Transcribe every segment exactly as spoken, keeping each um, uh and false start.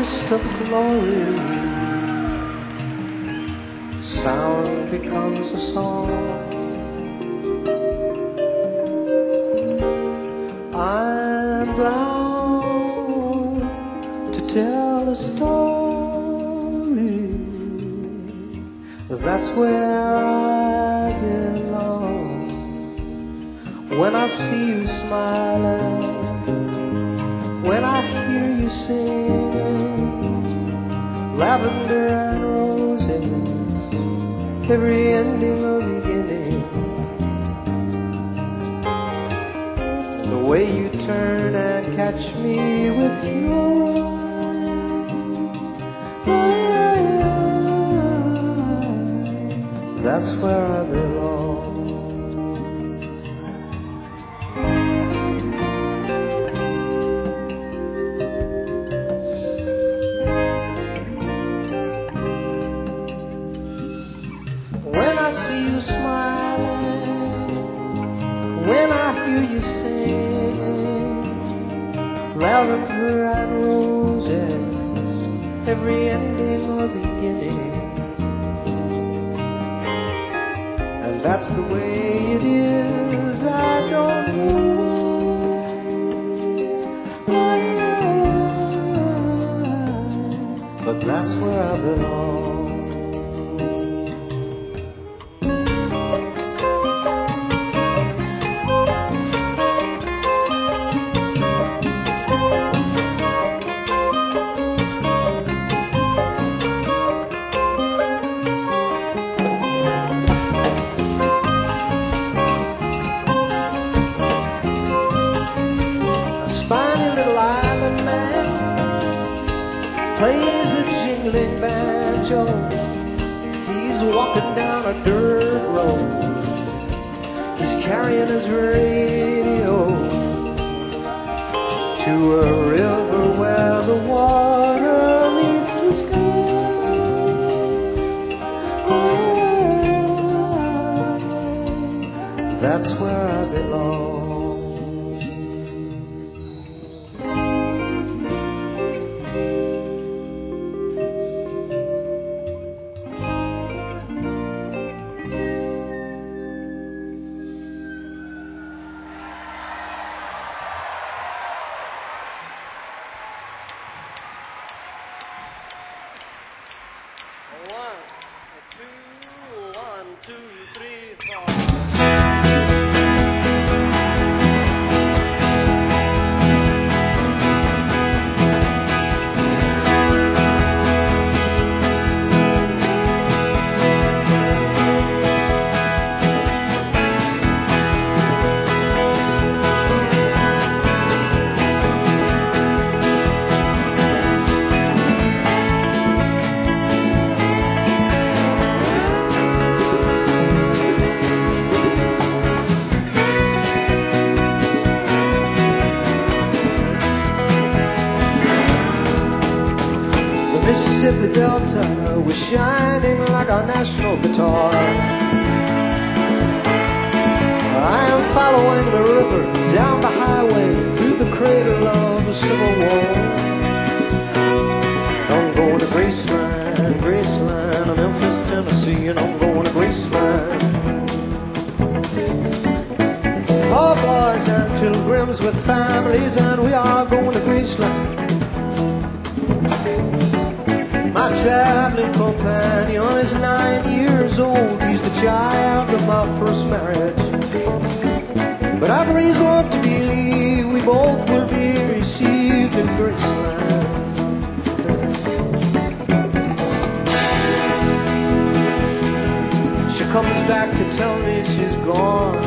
ghost of glory. Sound becomes a song. I'm bound to tell a story. That's where I belong. When I see you smiling, when I hear you singing, lavender and roses, every ending a beginning. The way you turn and catch me with your eyes, that's where I belong. When I see you smiling, when I hear you sing, lavender and roses, every ending or beginning. And that's the way it is, I don't know why, but that's where I belong. Spiny little island man plays a jingling banjo. He's walking down a dirt road. He's carrying his radio to a river where the water meets the sky. That's where I belong. One, two, one, two, three, four. Mississippi Delta was shining like our national guitar. I am following the river down the highway through the cradle of the Civil War. I'm going to Graceland, Graceland, Memphis, Tennessee, and I'm going to Graceland. All boys and pilgrims with families, and we are going to Graceland. My traveling companion is nine years old. He's the child of my first marriage. But I've reason to believe we both will be received in Graceland. She comes back to tell me she's gone,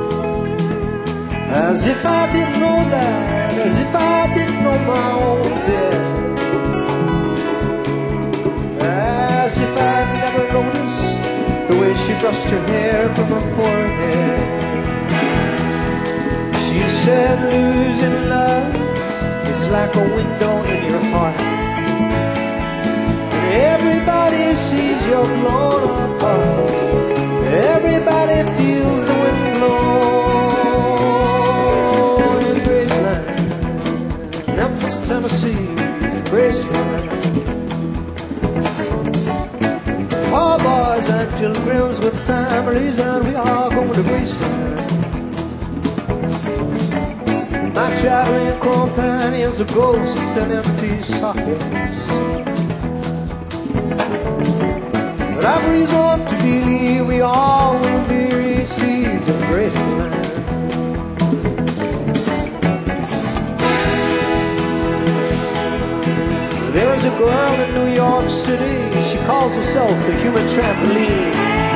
as if I didn't know that, as if I didn't know my own bed. As if I'd never noticed the way she brushed her hair from her forehead. She said losing love is like a window in your heart, and everybody sees you're blown apart. Everybody feels the wind blow in Graceland, Memphis, Tennessee, Graceland. pilgrims with families, and we are going to Graceland. My traveling companions are ghosts and empty sockets, but I've reason to believe we all will be received in Graceland. There's a girl in New York City, she calls herself the human trampoline.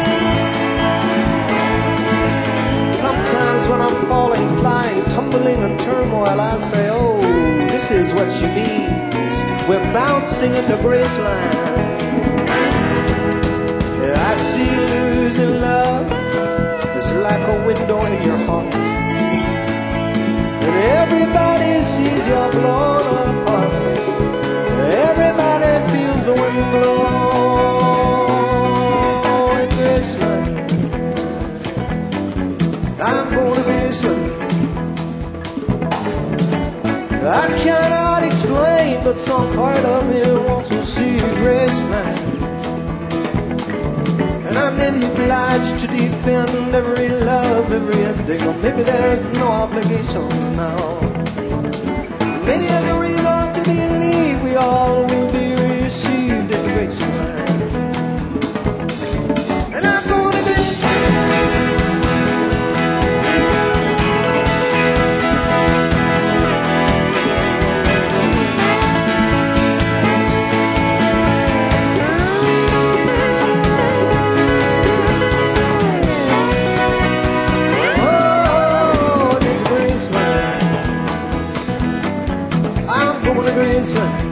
Sometimes when I'm falling, flying, tumbling in turmoil, I say, oh, this is what she means. We're bouncing into Graceland. I see losing love is like a window in your heart, and everybody sees you're blown apart. Everybody feels the wind blow in Graceland. I'm going to Graceland. I cannot explain, but some part of me wants to see Graceland. And I may be obliged to defend every love, every ending, or maybe there's no obligations now. Maybe I have a reason to believe we all will be received in Graceland. And I'm going to be Graceland.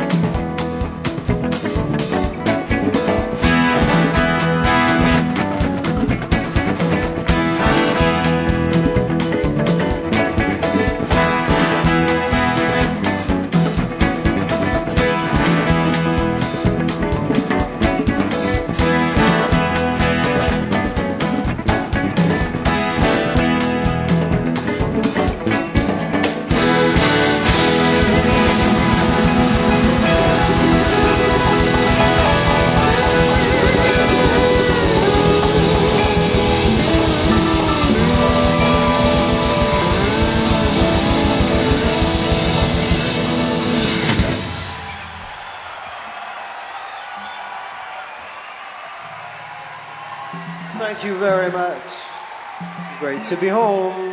Thank you very much. Great to be home.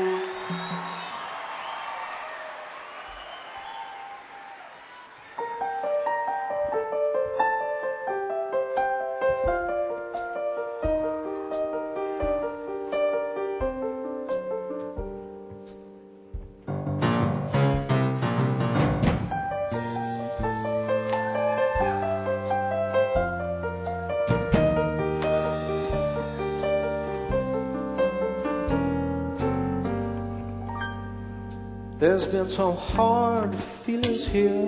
There's been some hard feelings here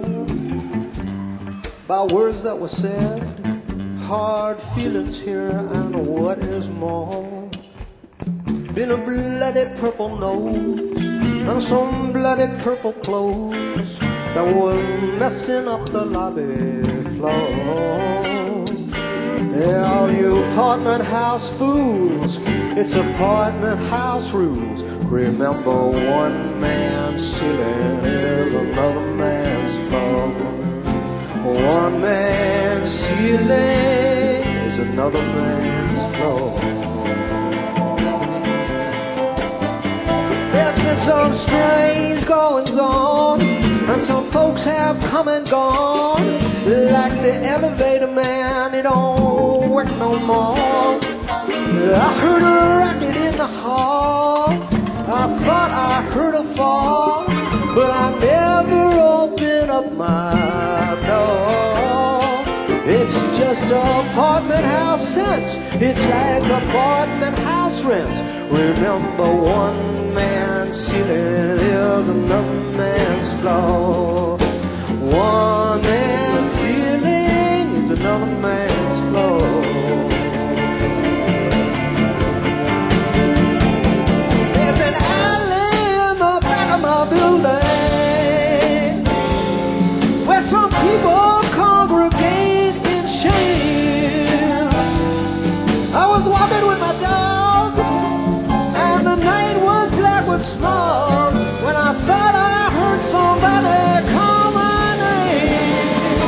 by words that were said. Hard feelings here, and what is more, been a bloody purple nose and some bloody purple clothes that were messing up the lobby floor. Yeah, all you apartment house fools, it's apartment house rules. Remember, one man's ceiling is another man's floor. One man's ceiling is another man's floor. There's been some strange goings on, and some folks have come and gone. Like the elevator man, it don't work no more. I heard a racket in the hall, I thought I heard a fall, but I never opened up my door. It's just apartment house sense, it's like apartment house rent. Remember, one man's ceiling is another man's floor. One man's ceiling is another man's floor. Building where some people congregate in shame. I was walking small when I thought I heard somebody call my name.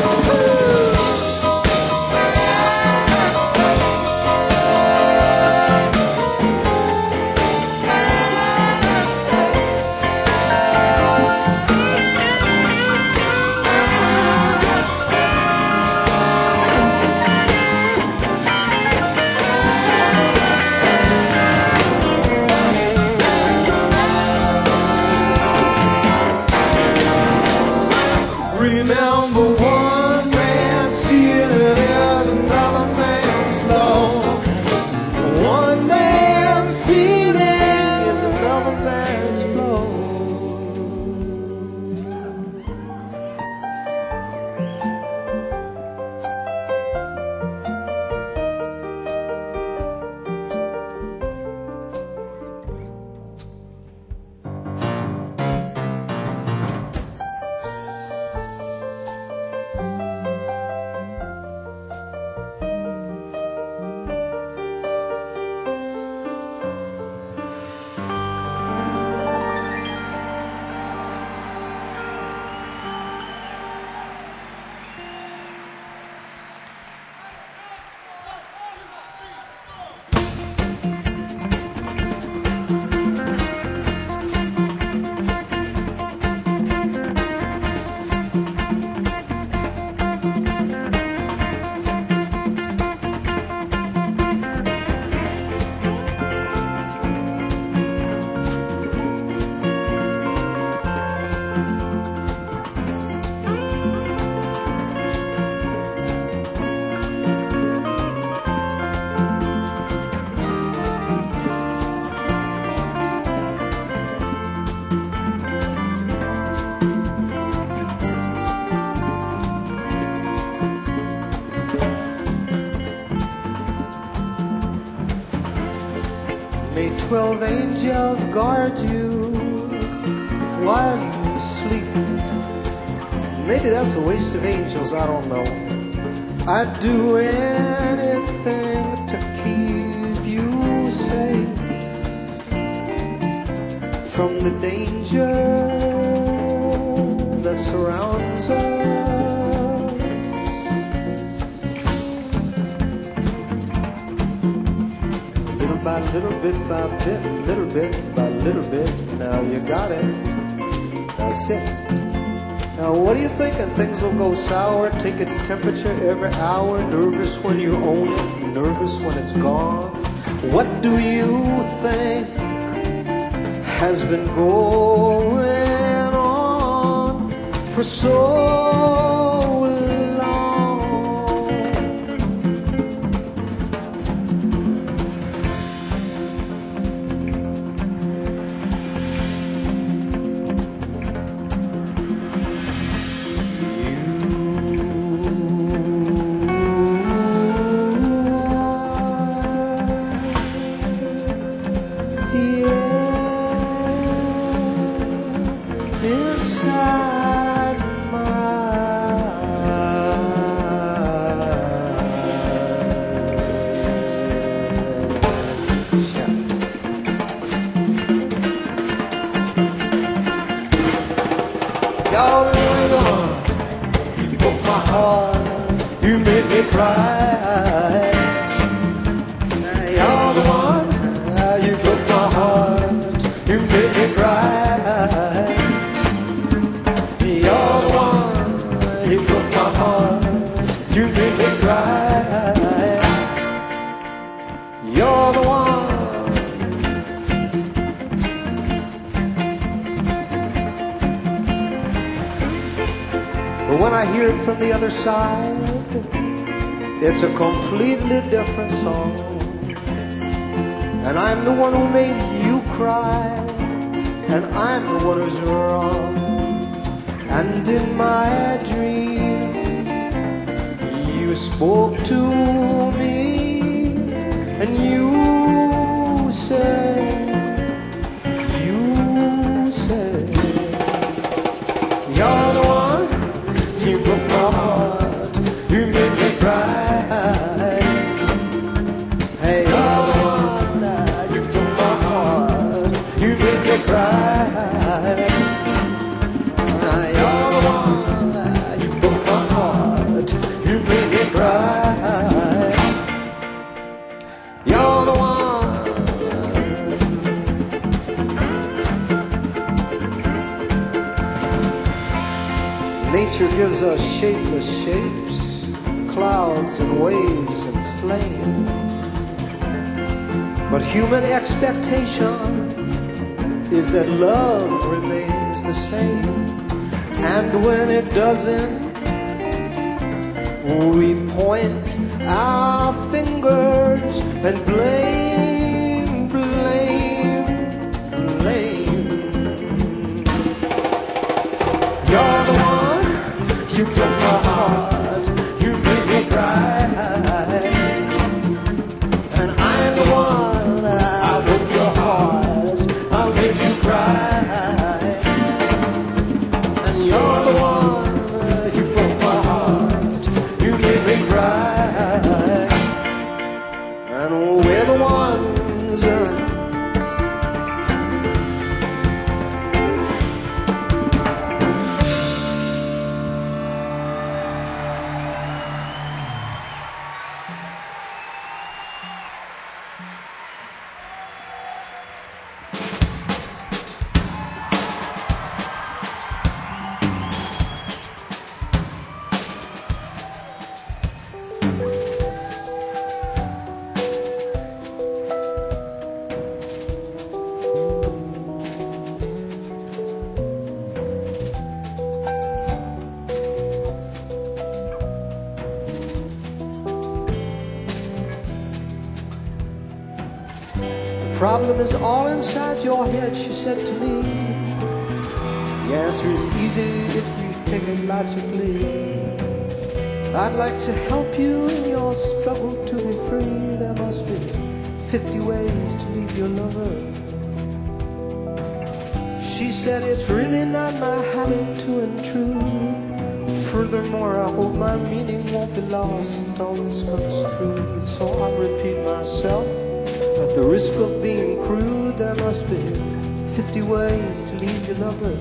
Remember, one man's ceiling is another man's floor. One man's ceiling is another man's floor. May twelve angels guard you while you sleep. Maybe that's a waste of angels, I don't know. I'd do anything to keep you safe from the danger that surrounds us. Little by little, bit by bit, little bit by little bit. Now you got it. That's it. Now what are you thinking? Things will go sour. Take its temperature every hour. Nervous when you own it. Nervous when it's gone. What do you think has been going on for so long? Inside my chest. Y'all really gone. You broke my heart. You made me cry. Y'all the one. You broke my heart. You made me cry. You're the one, you broke my heart, you made me cry. You're the one. But when I hear it from the other side, it's a completely different song. And I'm the one who made you cry, and I'm the one who's wrong. And in my dream, you spoke to me, and you said, you said, you're the one, you broke my heart, you made me cry. Hey, you're the one, you broke my heart, you made me You're the one. Nature gives us shapeless shapes, clouds and waves and flames. But human expectation is that love remains the same. And when it doesn't, we point our fingers and blame, blame, blame. You're the one, you broke my heart, you made me cry. And I'm the one, I broke your heart, I made you cry. And you're the one, you broke my heart, you made me cry. And we're the ones uh, the problem is all inside your head, she said to me. The answer is easy if you take it logically. I'd like to help you in your struggle to be free. There must be fifty ways to leave your lover. She said it's really not my habit to intrude. Furthermore, I hope my meaning won't be lost or misconstrued. So I'll repeat myself. At the risk of being crude, there must be fifty ways to leave your lover.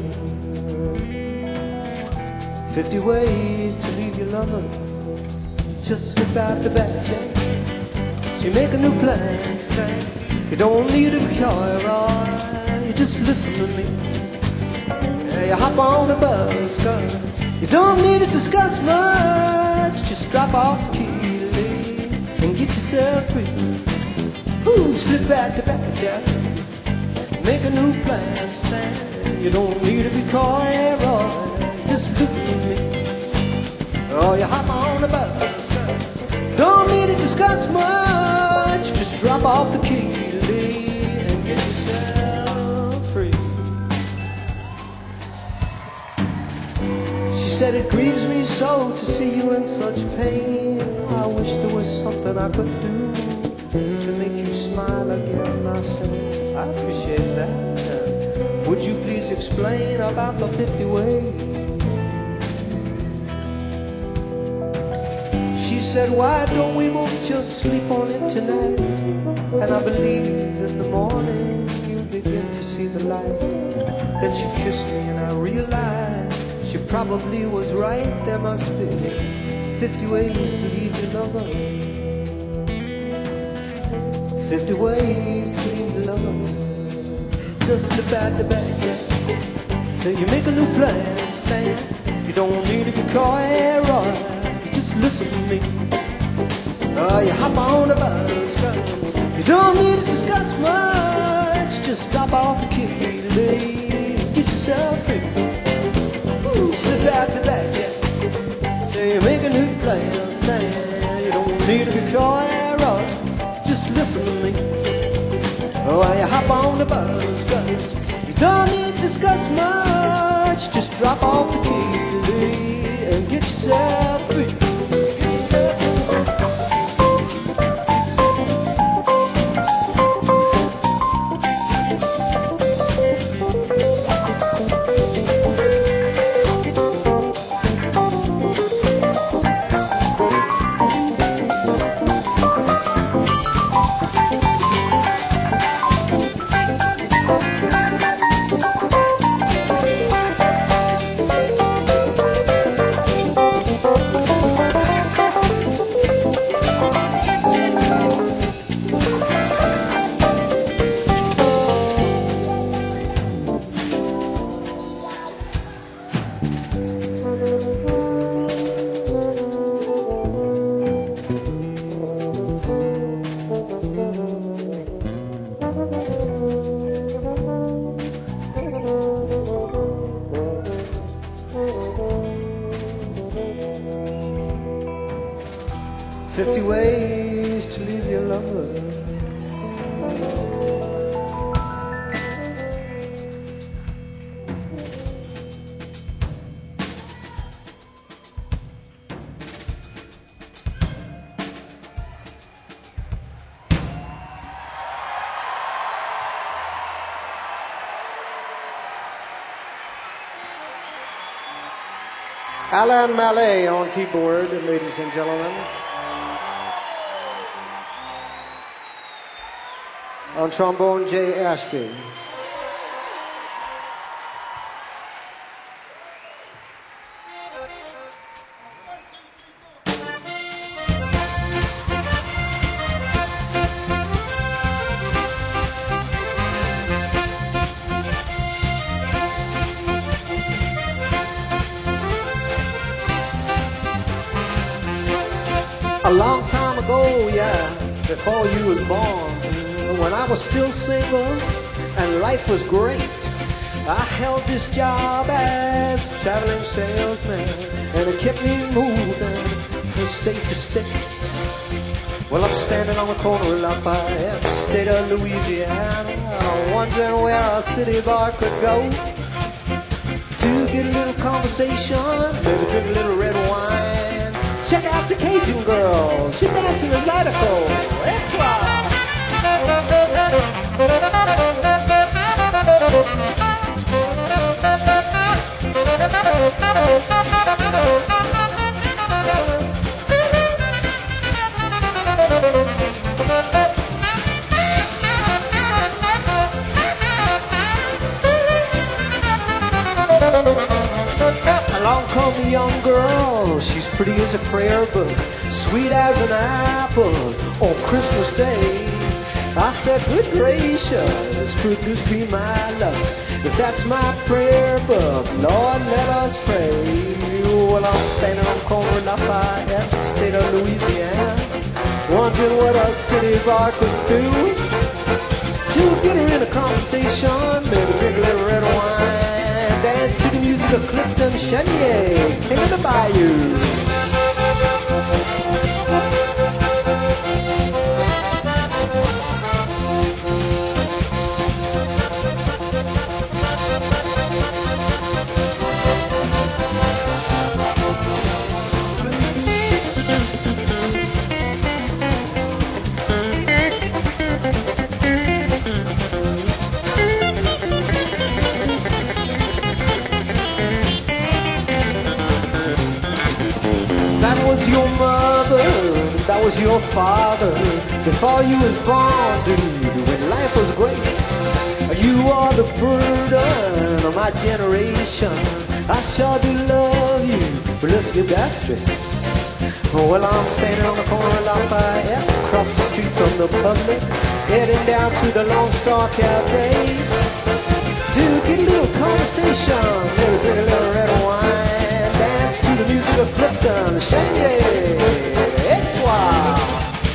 Fifty ways to leave your lover. Just slip out the back check. So you make a new plan, stand. You don't need to be coy, right? You just listen to me. Yeah, you hop on the bus, cause you don't need to discuss much. Just drop off the key and get yourself free. Ooh, slip back to back, Jack. Make a new plan, stand. You don't need to be coy, Roy. Just listen to me. Oh, you hop on the bus. Don't need to discuss much. Just drop off the key and get yourself free. She said it grieves me so to see you in such pain. I wish there was something I could do to make you smile again. I said, I appreciate that. Would you please explain about the fifty ways? She said, why don't we both just sleep on it tonight? And I believe in the morning you begin to see the light. Then she kissed me and I realized she probably was right. There must be fifty ways to leave your lover. Fifty ways to leave the lover. Just slip out the back, yeah. So you make a new plan, stand. You don't need to be coy, right? You just listen to me. Oh, you hop on the bus, cause you don't need to discuss much. Just drop off the key today, get yourself free. Ooh, slip out the back, yeah. So you make a new plan, stand. You don't need to be coy, right? Just listen to me. Oh, you hop on the bus, cause you don't need to discuss much. Just drop off the key today and get yourself free. Get yourself free. Alan Mallet on keyboard, ladies and gentlemen. On trombone, Jay Ashby. A long time ago, yeah, before you was born, when I was still single and life was great, I held this job as a traveling salesman, and it kept me moving from state to state. Well, I'm standing on the corner of Lafayette, state of Louisiana, wondering where a city boy could go to get a little conversation, maybe drink a little red wine. Check out the Cajun girl, she's dancing a zydeco. That's why. Along come a young girl, she's pretty as a prayer book, sweet as an apple on Christmas Day. I said, good gracious, could this be my luck? If that's my prayer book, Lord, let us pray. Well, I'm standing on the corner of Lafayette, state of Louisiana, wondering what a city bar could do to get her in a conversation, maybe drink a little red wine, dance to the music of Clifton Chenier, King of the Bayou. That was your mother, that was your father, before you was born, dude, when life was great. You are the burden of my generation. I sure do love you, but let's get that straight. Well, I'm standing on the corner of Lafayette, across the street from the public, heading down to the Lone Star Cafe to get a little conversation, maybe drink a little red wine, dance to the music of Clifton Chenier. It's wild.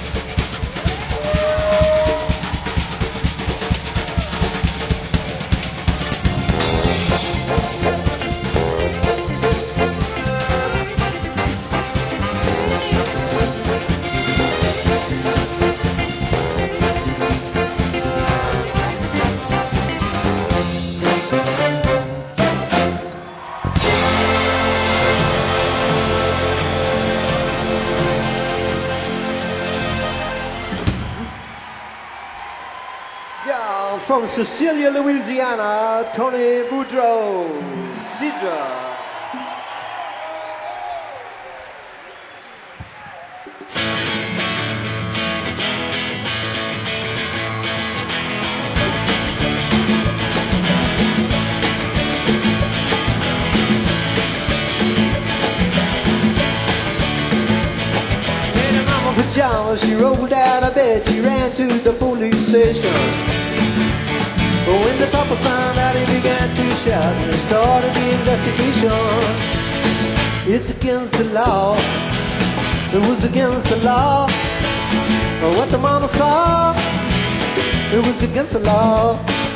Yeah, from Cecilia, Louisiana, Tony Boudreau, Sidra. Pajamas, she rolled out of bed, she ran to the police station. But when the papa found out, he began to shout and started the investigation. It's against the law, it was against the law. But what the mama saw, it was against the law.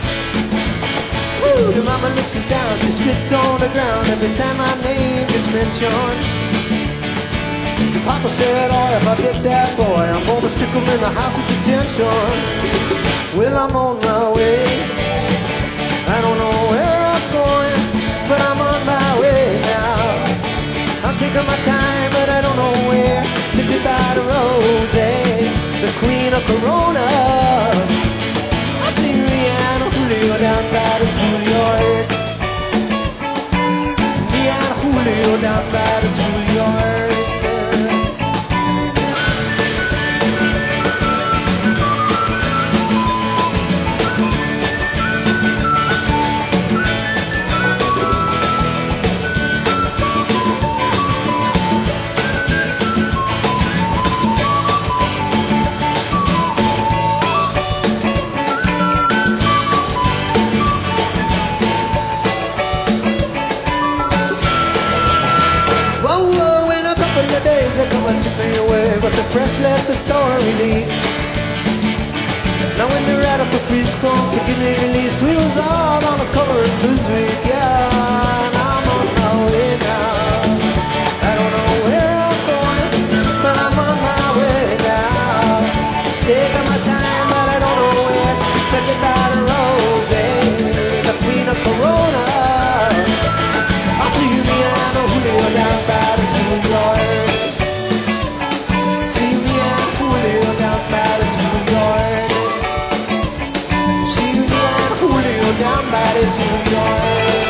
Woo, the mama looks her down, she spits on the ground every time my name gets mentioned. Papa said, oh, if I get that boy, I'm gonna stick him in the house of detention. Well, I'm on my way. I don't know where I'm going, but I'm on my way now. I'm taking my time, but I don't know where. Say goodbye to Rosie, the queen of Corona. I see Leanne Julio down by the schoolyard. Leanne Julio down by the schoolyard. But the press let the story leak. Now when the radical freeze come to give me release, we was all on the cover of Newsweek, yeah. And I'm on my way now. I don't know where I'm going, but I'm on my way now. Taking my time, but I don't know where. Say goodbye to Rosie, the queen of Corona. I'll see you, Leanne Julio, down by the schoolyard. Down by the schoolyard.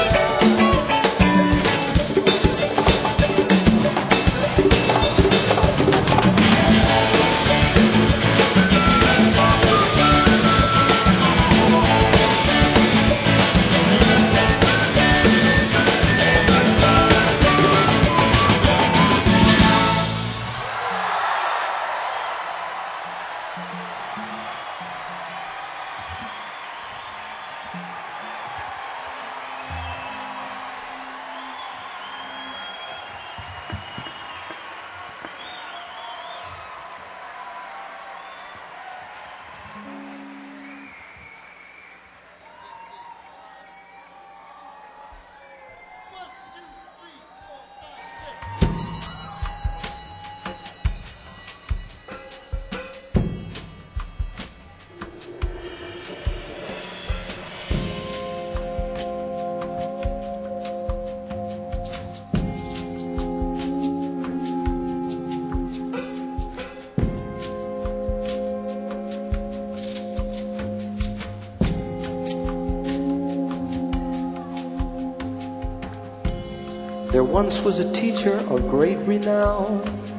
There once was a teacher of great renown,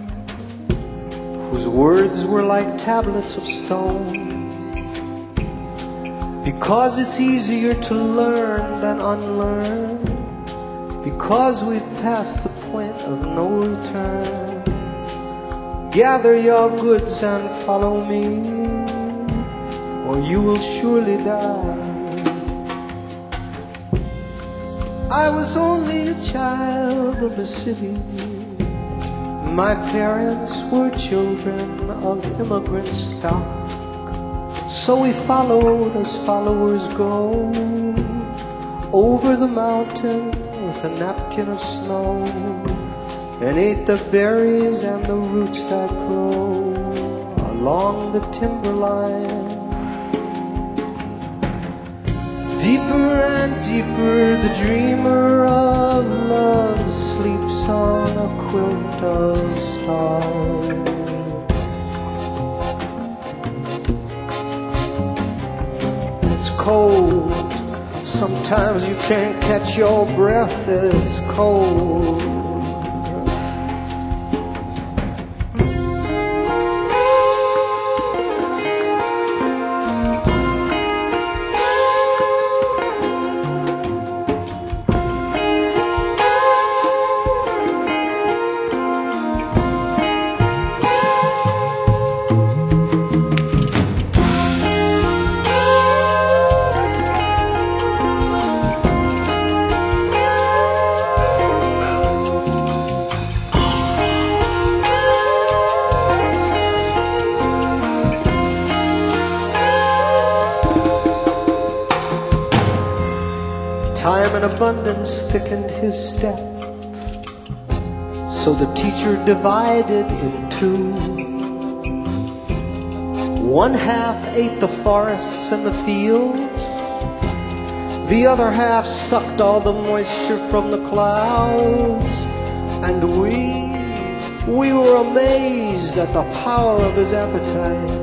whose words were like tablets of stone. Because it's easier to learn than unlearn, because we've passed the point of no return. Gather your goods and follow me, or you will surely die. I was only a child of the city. My parents were children of immigrant stock. So we followed as followers go, over the mountain with a napkin of snow, and ate the berries and the roots that grow along the timberline. Deeper and deeper the dreamer of love sleeps on a quilt of stars. It's cold, sometimes you can't catch your breath, it's cold. Time and abundance thickened his step, So the teacher divided in two. One half ate the forests and the fields. The other half sucked all the moisture from the clouds. And we, we were amazed at the power of his appetite.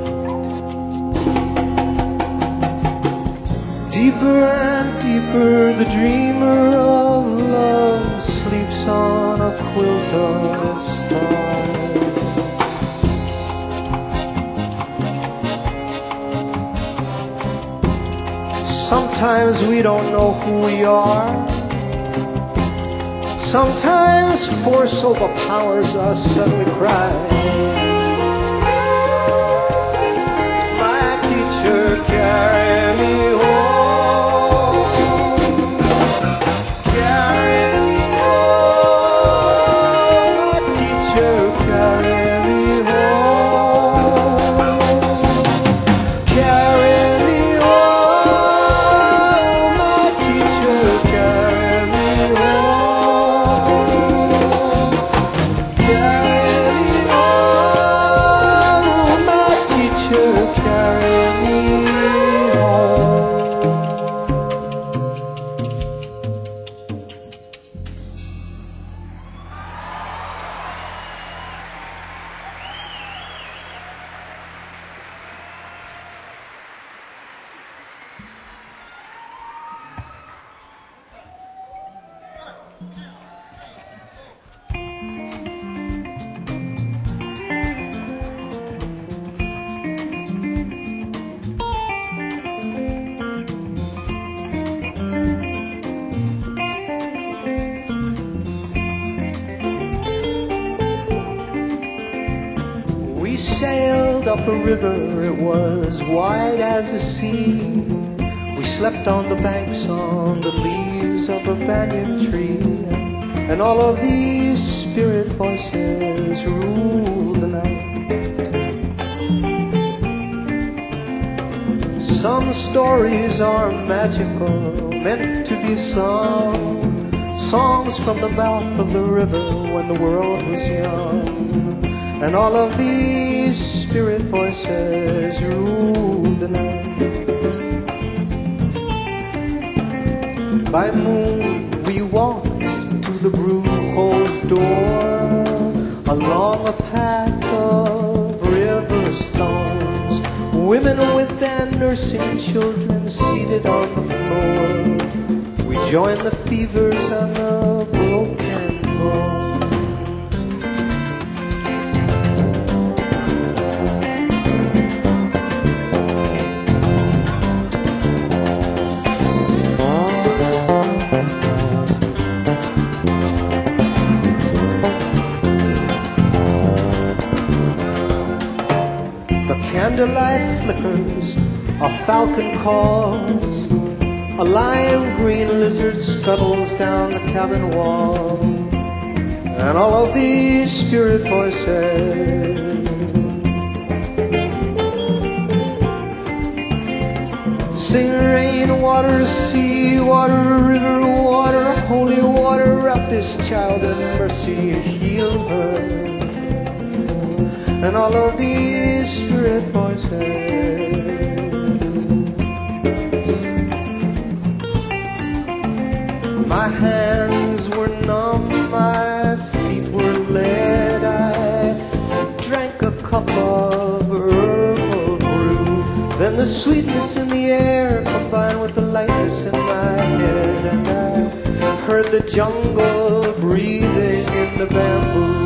Deeper and deeper the dreamer of love sleeps on a quilt of stars. Sometimes we don't know who we are. Sometimes force overpowers us and we cry. My teacher carried me home, carry me home. My teacher carried me home, carry me home. My teacher carried me home, carry me home. My teacher carried me home. We sailed up a river, it was wide as the sea. We slept on the banks on the leaves of a banyan tree. And all of these spirit voices ruled the night. Some stories are magical, meant to be sung. Songs from the mouth of the river when the world was young. And all of these spirit voices ruled the night. By moon we walked to the Brujo's door, along a path of river stones. Women with their nursing children seated on the floor. We joined the fevers and the broken bones. The candlelight flickers, a falcon calls, a lime green lizard scuttles down the cabin wall. And all of these spirit voices sing rain, water, sea, water, river, water, holy water, wrap this child in mercy, heal her. And all of these spirit voices my hands were numb, my feet were lead. I drank a cup of herbal brew. Then the sweetness in the air combined with the lightness in my head, and I heard the jungle breathing in the bamboo.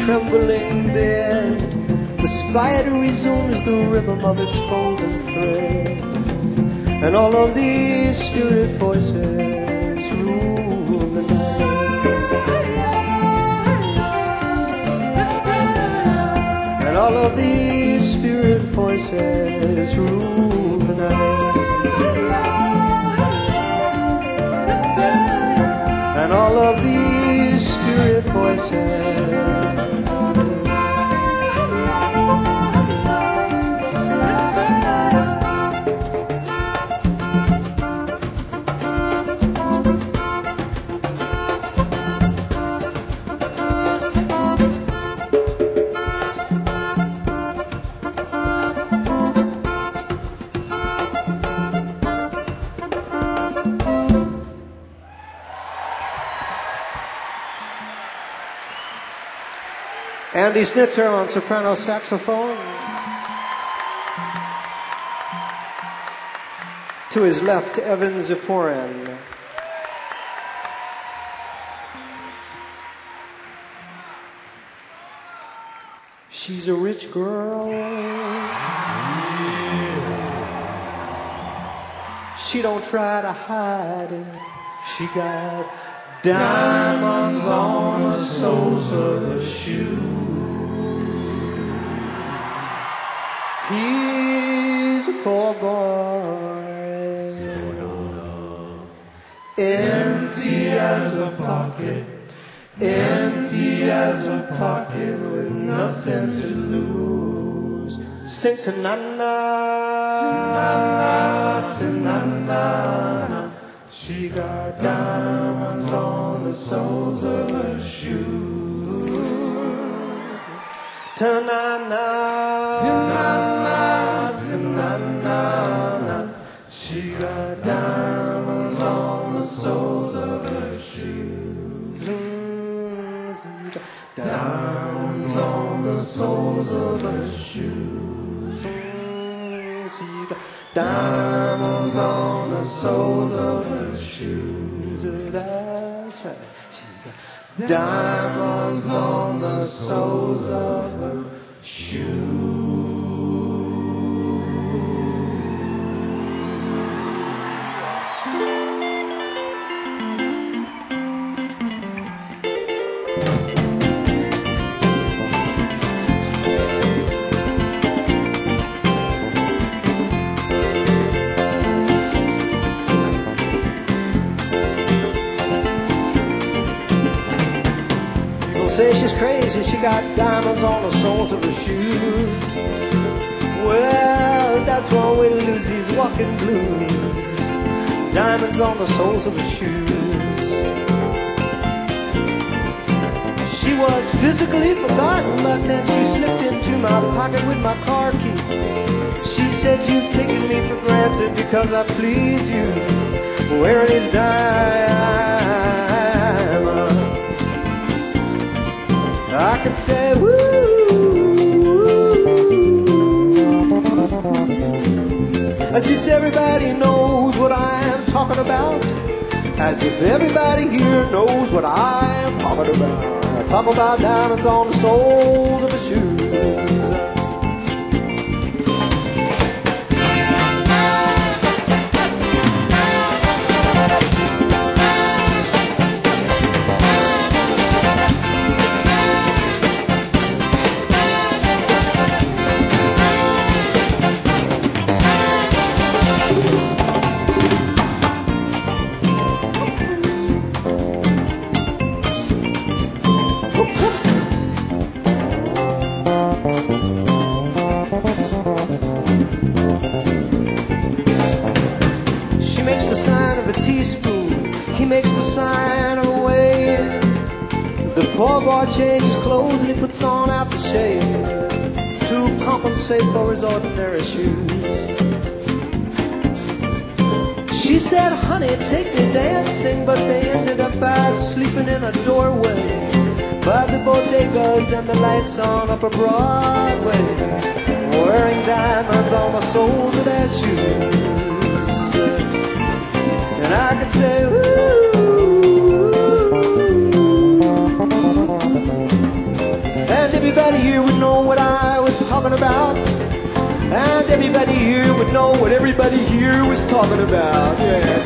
trembling bed. The spidery zone is the rhythm of its golden thread. And all of these spirit voices rule the night. And all of these spirit voices rule the night. And all of these spirit voices. Andy Snitzer on soprano saxophone. To his left, Evan Ziporan. She's a rich girl. She don't try to hide it. She got diamonds on the soles of her shoes. He's a poor boy, empty as a pocket, empty as a pocket with nothing to lose. Sing ta-na-na, ta-na-na, ta-na-na. She got diamonds on the soles of her shoes. Ta-na-na, ta-na-na, ta-na-na. She got diamonds on the soles of her shoes. Diamonds on the soles of her shoes. She got diamonds on the soles of her shoes. That's right. She got diamonds on the soles of her shoes. Say she's crazy, she got diamonds on the soles of her shoes. Well, that's one way to lose these walking blues. Diamonds on the soles of her shoes. She was physically forgotten, but then she slipped into my pocket with my car key. She said, you've taken me for granted because I please you. Wearing these diamonds, I could say, woo, as if everybody knows what I am talking about. As if everybody here knows what I am talking about. I talk about diamonds on the soles of the shoes. He makes the sign of a wave. The poor boy changes clothes and he puts on aftershave to compensate for his ordinary shoes. She said, honey, take me dancing, but they ended up by sleeping in a doorway by the bodegas and the lights on Upper Broadway, wearing diamonds on the soles of their shoes. And I could say, ooh, And everybody here would know what I was talking about. And everybody here would know what everybody here was talking about. Yeah,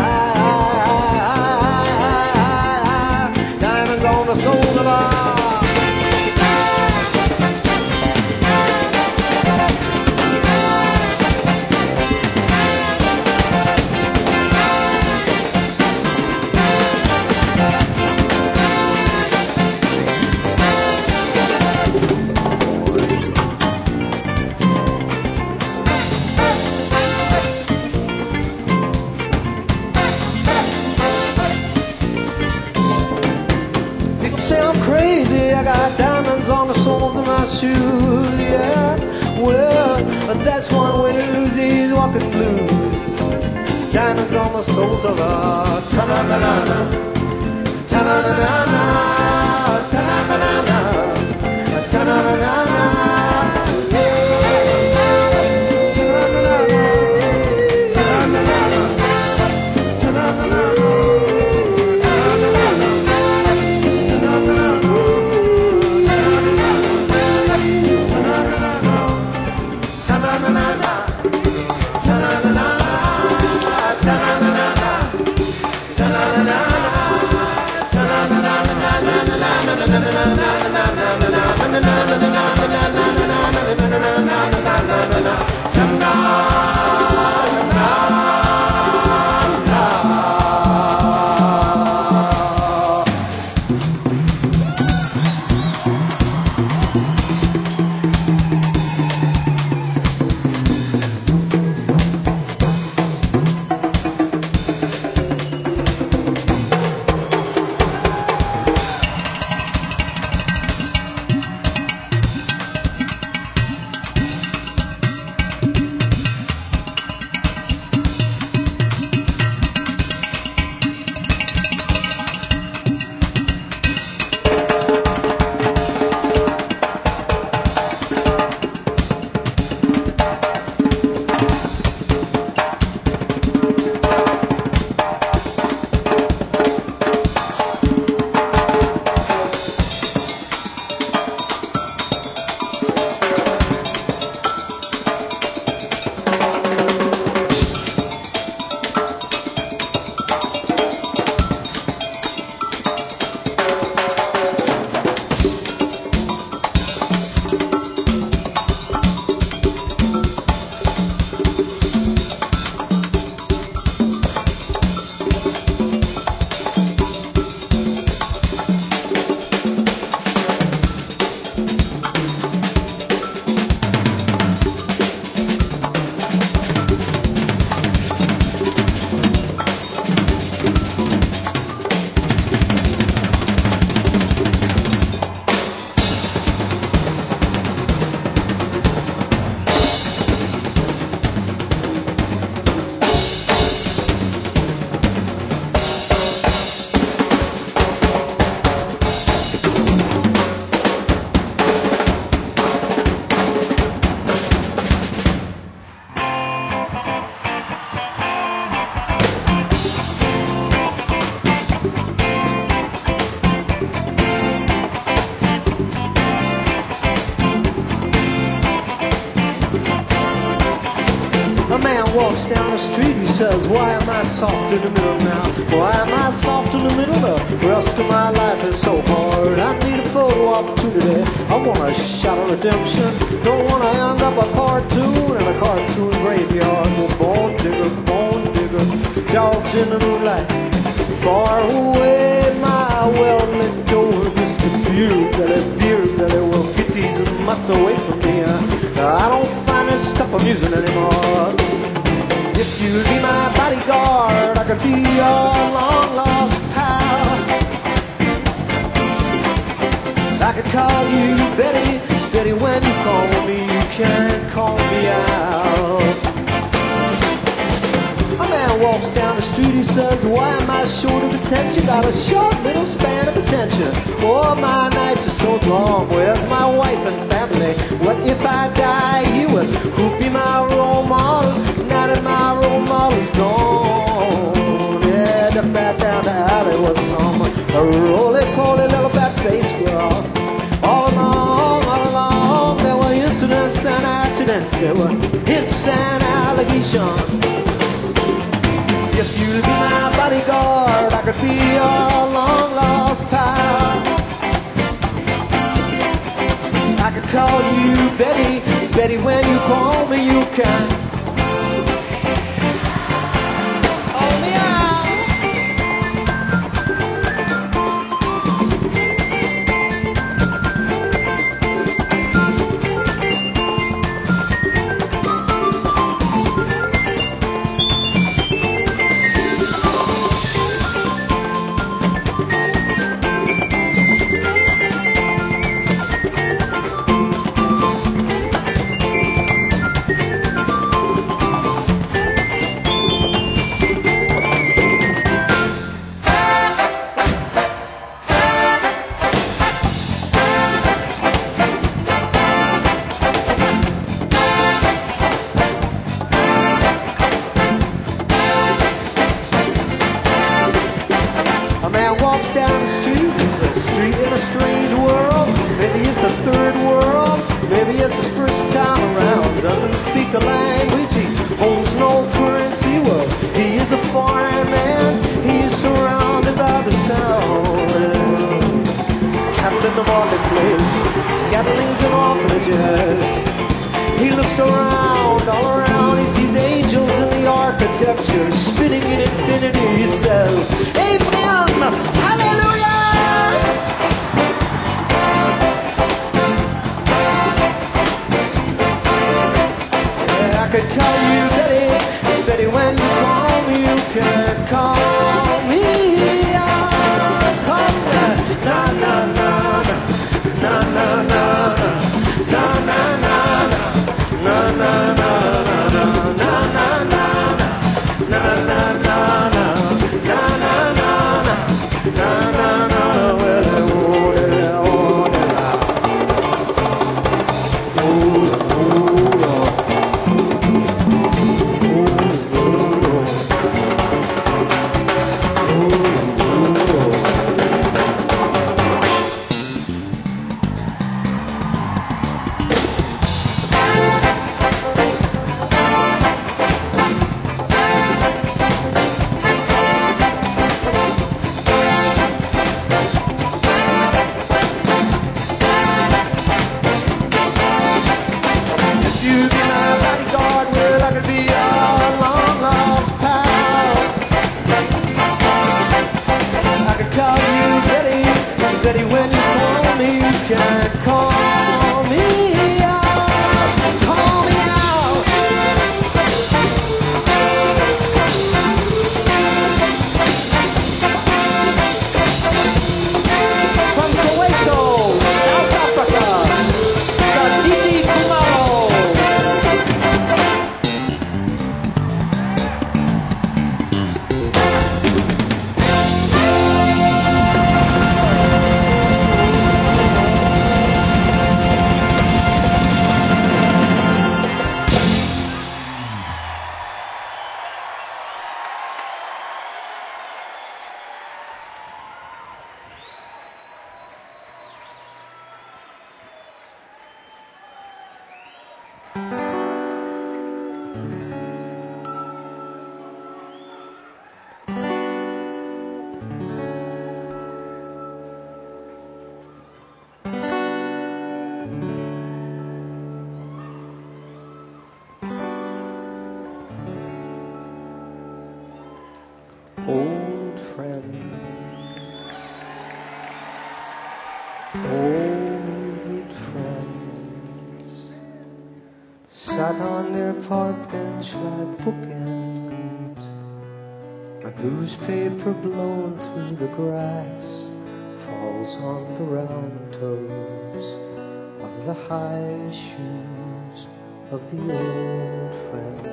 diamonds on the soul of our. Diamonds on the soles of my shoes, yeah. Well, that's one way to lose these walking blues. Diamonds on the soles of our ta-na-na-na-na, ta-na-na-na-na, ta-na-na-na-na, ta-na-na-na-na. Walks down the street, he says, why am I soft in the middle now? Why am I soft in the middle? The rest of my life is so hard. I need a photo opportunity. I want a shot of redemption. Don't want to end up a cartoon in a cartoon graveyard. Well, bone digger, bone digger, dogs in the moonlight. Far away, my well-lit door, Mister Beard Belly, Beard Belly, will get these mutts away from me. I don't find this stuff amusing anymore. If you be my bodyguard, I could be your long-lost pal. I could call you Betty, Betty, when you call me, you can call me out. A man walks down the street, he says, why am I short of attention? Got a short little span of attention. Oh, my nights are so long, where's my wife and family? What if I die here? Who'd be my role model? Now that my role model's gone. Yeah, the back down the alley was some a roly-poly little bat-faced girl. All along accidents, there were hints and allegations. If you'd be my bodyguard, I could be your long-lost pal. I could call you Betty, Betty, when you call me you can. Oh, me out. Down the street, it's a street in a strange world. Maybe it's the third world, maybe it's his first time around. Doesn't speak the language, he holds no currency. Well, he is a foreign man, he is surrounded by the sound. Cattle in the marketplace, scatterlings and orphanages. He looks around, all around, he sees angels in the architecture, spinning in infinity. He says, Amen, hallelujah. Yeah, I could call you Betty, Betty, when you call me, you can call me. Call me, na na na na na na na na na. Na na na na na na na na na na na na na na na na. Well, I want it, I want it out. Oh, oh, oh, old friends, old friends, sat on their park bench like bookends, a newspaper blown through the grass falls on the round toes of the high shoes of the old friend.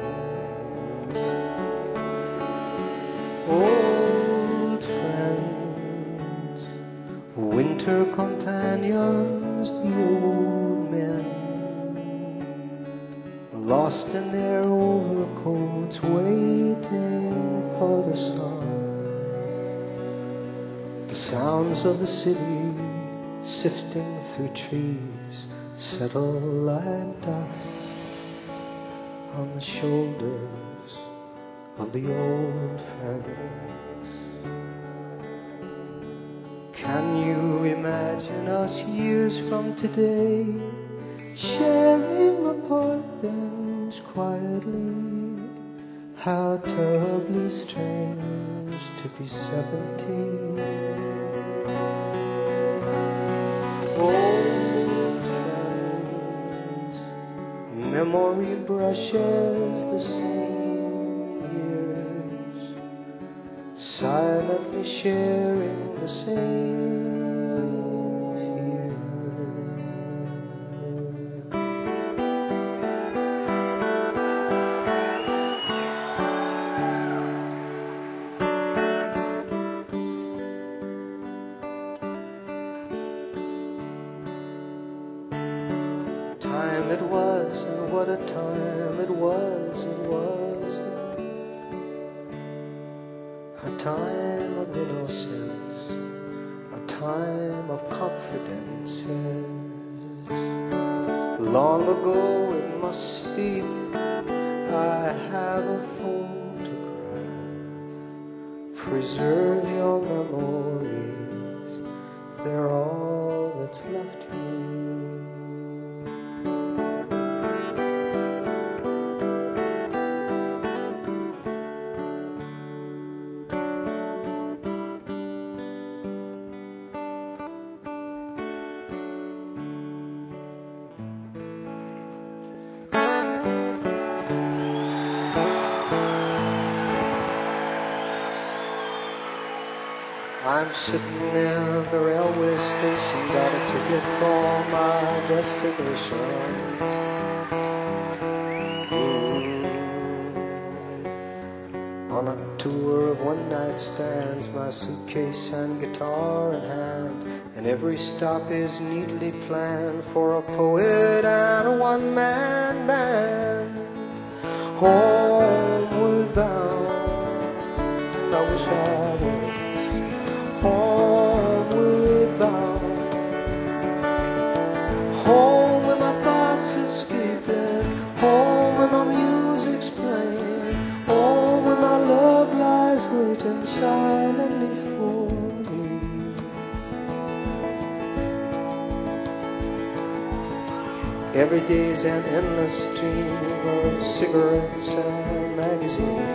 Old friends, winter companions, the old men, lost in their overcoats, waiting for the sun. The sounds of the city sifting through trees settle like dust on the shoulders of the old friends. Can you imagine us years from today, sharing a park bench quietly? How terribly strange to be seventy. Old friends, memory brushes the same years, silently sharing the same fear. Time it was, and what a time it was, it was a time of innocence, a time of confidences. Long ago it must be, I have a photograph. Preserve your memories, they're all that's left me. I'm sitting in the railway station, got a ticket for my destination. Mm. On a tour of one night stands, my suitcase and guitar in hand, and every stop is neatly planned for a poet and a one-man band. Homeward bound, I wish I were homeward bound, home where my thoughts escaping, home where my music's playing, home where my love lies waiting silently for me. Every day's an endless stream of cigarettes and magazines.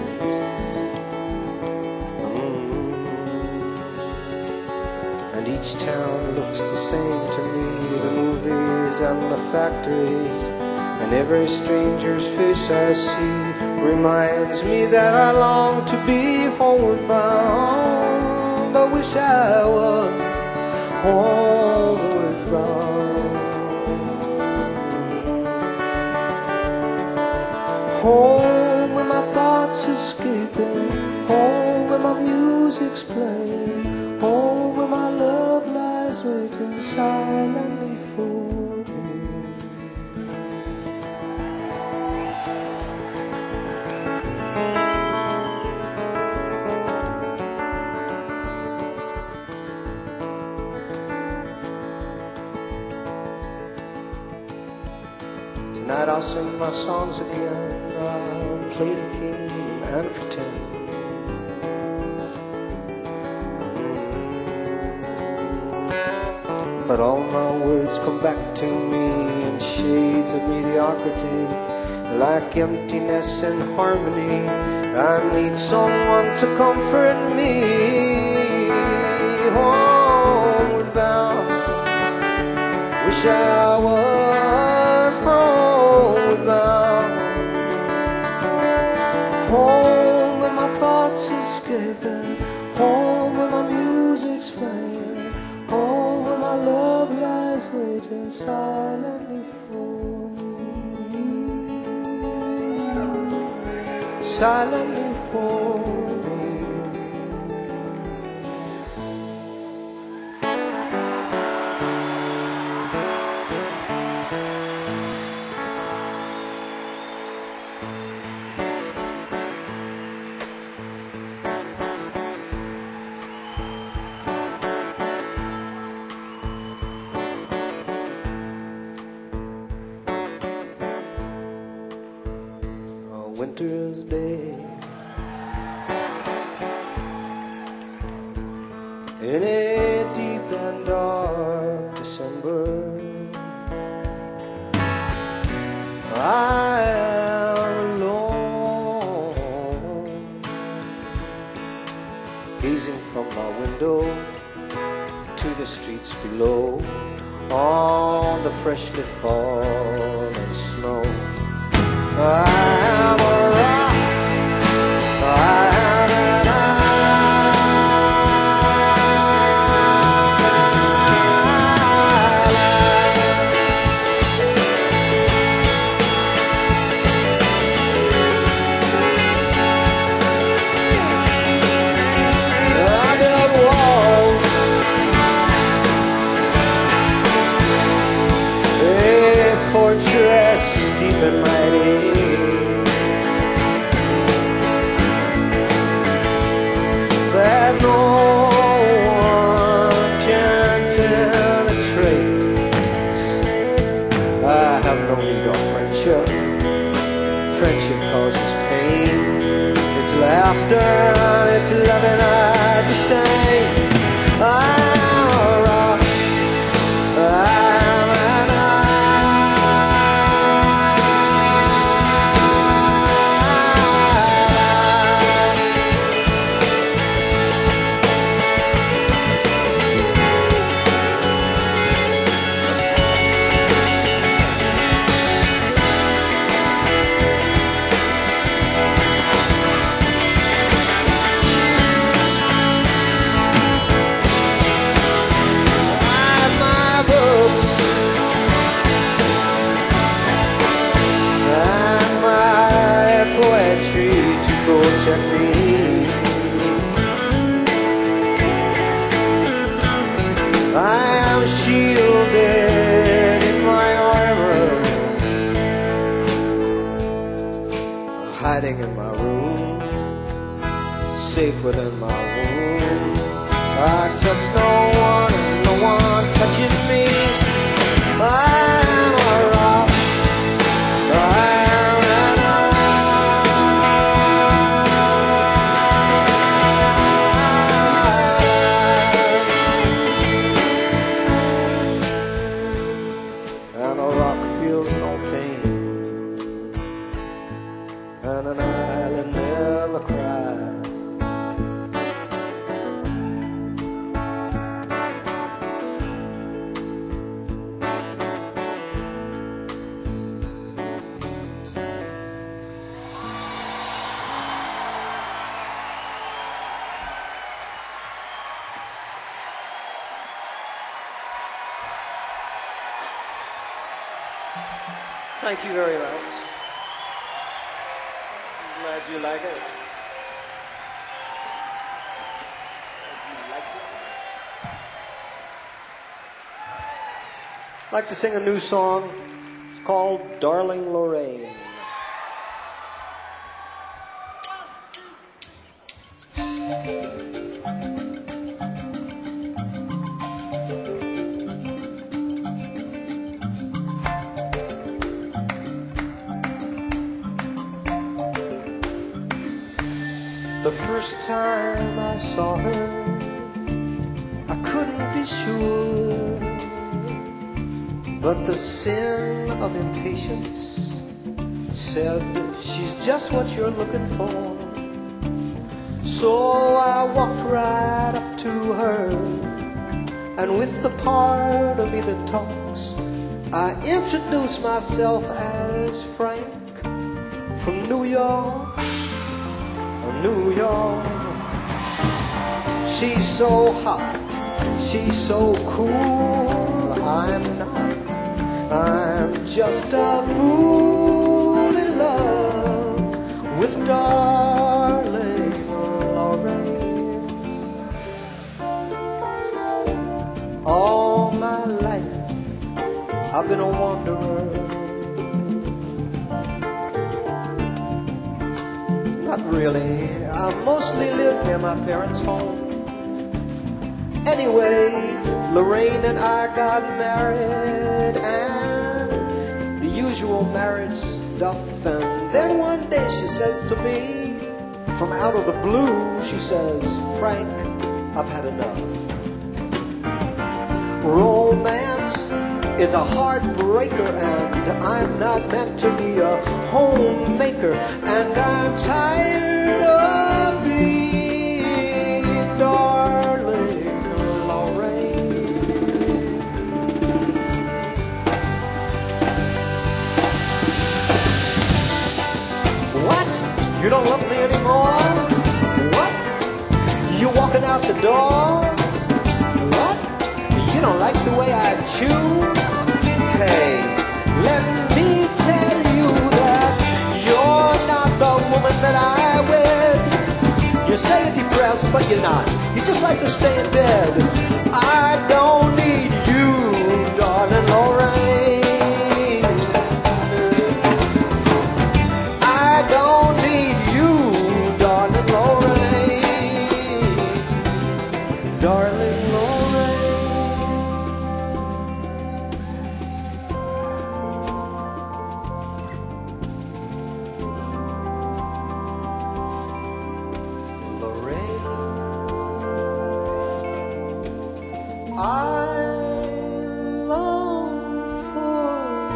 Each town looks the same to me, the movies and the factories, and every stranger's face I see reminds me that I long to be homeward bound. I wish I was homeward bound, home where my thoughts escaping, home where my music's playing, home where my love lies waiting silently for me. Tonight I'll sing my songs again, I'll play the game and pretend. But all my words come back to me in shades of mediocrity, like emptiness and harmony. I need someone to comfort me. Homeward bound, wish I was homeward bound, home where my thoughts escaping, home where my music's playing, home where my love lies waiting silently for me, silently for me. winter's day. In a deep and dark December, I am alone, gazing from my window to the streets below on the freshly fallen snow. I am a rock, I am an fortress deep and mighty, that no one can penetrate. I have no need of friendship. Friendship causes pain. It's laughter and it's loving I disdain. I'm a rock, I'm an check me. I am shielded in my armor, hiding in my room, safe within my womb. I touch no one and no one touches me. I am a rock, I am an and a rock feels no pain, and an island never cries. Thank you very much. I'm glad you like it. Glad you like it. I'd like to sing a new song. It's called Darling Lorraine. The first time I saw her, I couldn't be sure, but the sin of impatience said she's just what you're looking for. So I walked right up to her, and with the part of me that talks, I introduced myself as Frank from New York. New York. She's so hot, she's so cool. I'm not, I'm just a fool in love with darling Lorraine. All my life I've been a wanderer, not really. I mostly live near my parents' home. Anyway, Lorraine and I got married, and the usual marriage stuff. And then one day she says to me, from out of the blue, she says, Frank, I've had enough. Romance is a heartbreaker, and I'm not meant to be a homemaker, and I'm tired of being darling Lorraine. What? You don't love me anymore? What? You walking out the door? What? You don't like the way I chew? Hey, let me tell you that you're not the woman that I wed. You say you're depressed, but you're not. You just like to stay in bed. I don't need you, darling Lorraine. I don't need you, darling Lorraine. Darling Lorraine. I long for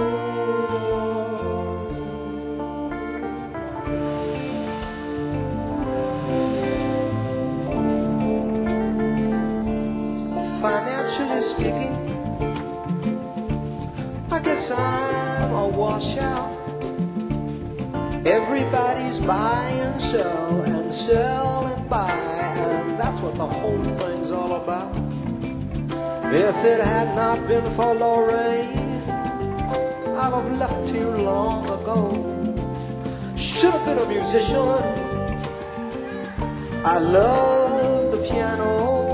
financially speaking, I guess I'm a washout. Everybody's buy and sell and sell and buy, and that's what the whole thing's all about. If it had not been for Lorraine, I'd have left here long ago. Should have been a musician. I love the piano.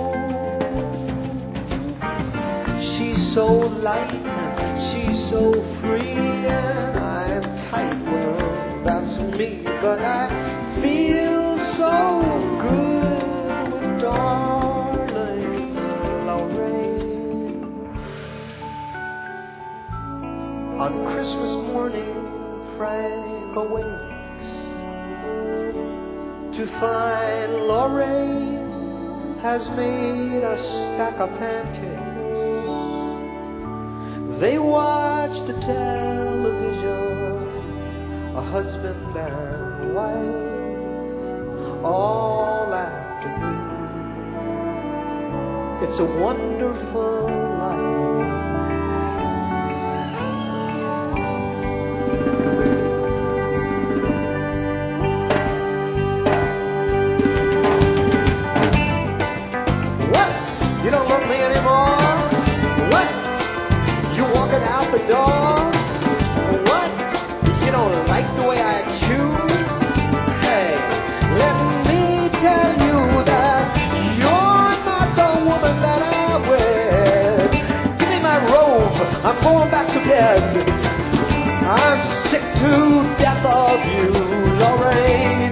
She's so light and she's so free, and I'm tight, well, that's me. But I feel so good with darling Lorraine. On Christmas morning, Frank awakes to find Lorraine has made a stack of pancakes. They watch the television, a husband and wife, all afternoon. It's a wonderful life. What? You don't love me anymore? What? You walking out the door? What? You don't like the way I chew? Hey, let me tell you that you're not the woman that I wed. Give me my robe, I'm going back to bed. I'm sick to death of you, Lorraine.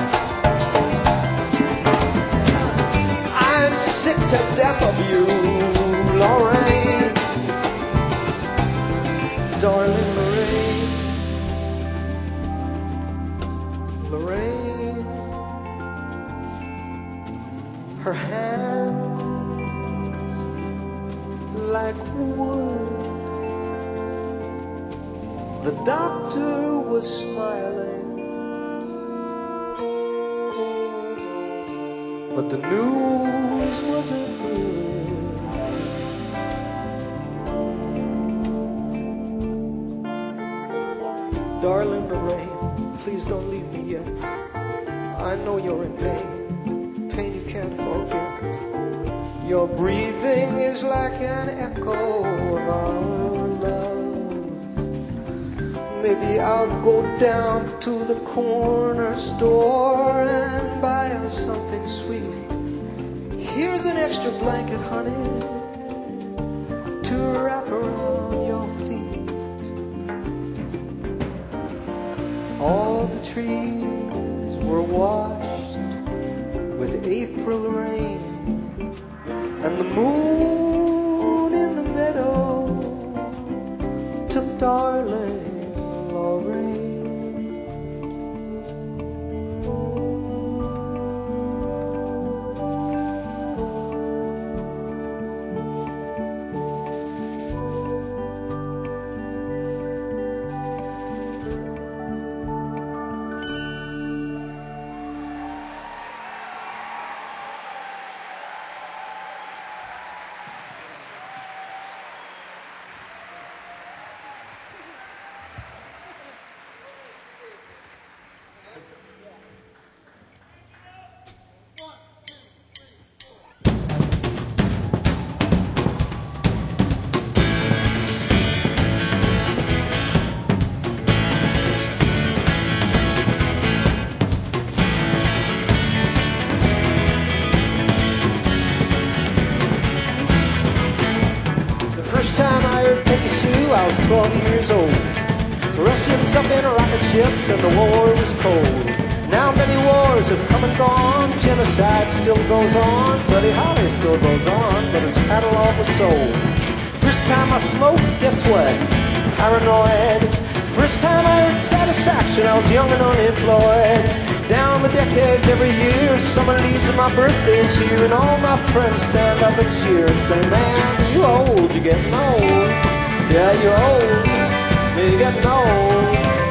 I'm sick to death of you, Lorraine. Darling Lorraine, Lorraine. Her hands like wood. The doctor was smiling, but the news wasn't good. Darling Lorraine, please don't leave me yet. I know you're in pain, pain you can't forget. Your breathing is like an echo of our love. Maybe I'll go down to the corner store and buy us something sweet. Here's an extra blanket, honey, to wrap around your feet. All the trees were washed with April rain, and the moon in the meadow took darling fall rain. I was twelve years old. Russians up in rocket ships and the war was cold. Now many wars have come and gone. Genocide still goes on. Buddy Holly still goes on, but his catalog was sold. First time I smoked, guess what? Paranoid. First time I heard Satisfaction, I was young and unemployed. Down the decades every year, someone leaves on my birthday this year, and all my friends stand up and cheer and say, man, you old, you're getting old. Yeah, you're old, you're getting old.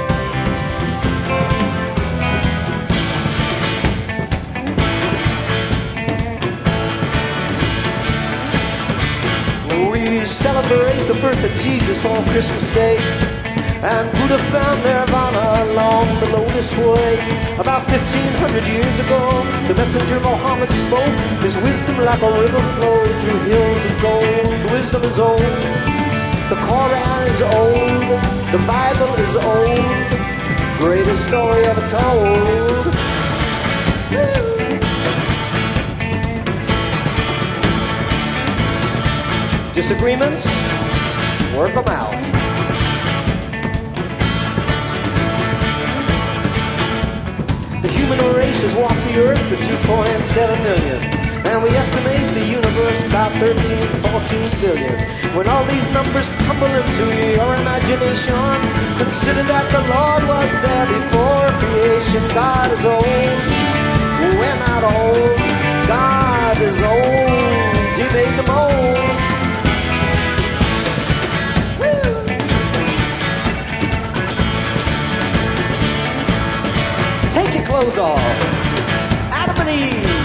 We celebrate the birth of Jesus on Christmas Day, and Buddha found Nirvana along the Lotus Way. About fifteen hundred years ago, the messenger Muhammad spoke. His wisdom like a river flowed through hills of gold. Wisdom is old. The Quran is old, the Bible is old, greatest story ever told. Woo. Disagreements? Work them out. The human race has walked the earth for two point seven million, and we estimate the universe about thirteen, fourteen billion. When all these numbers tumble into your imagination, consider that the Lord was there before creation. God is old. We're not old. God is old. He made them old. Woo. Take your clothes off. Adam and Eve.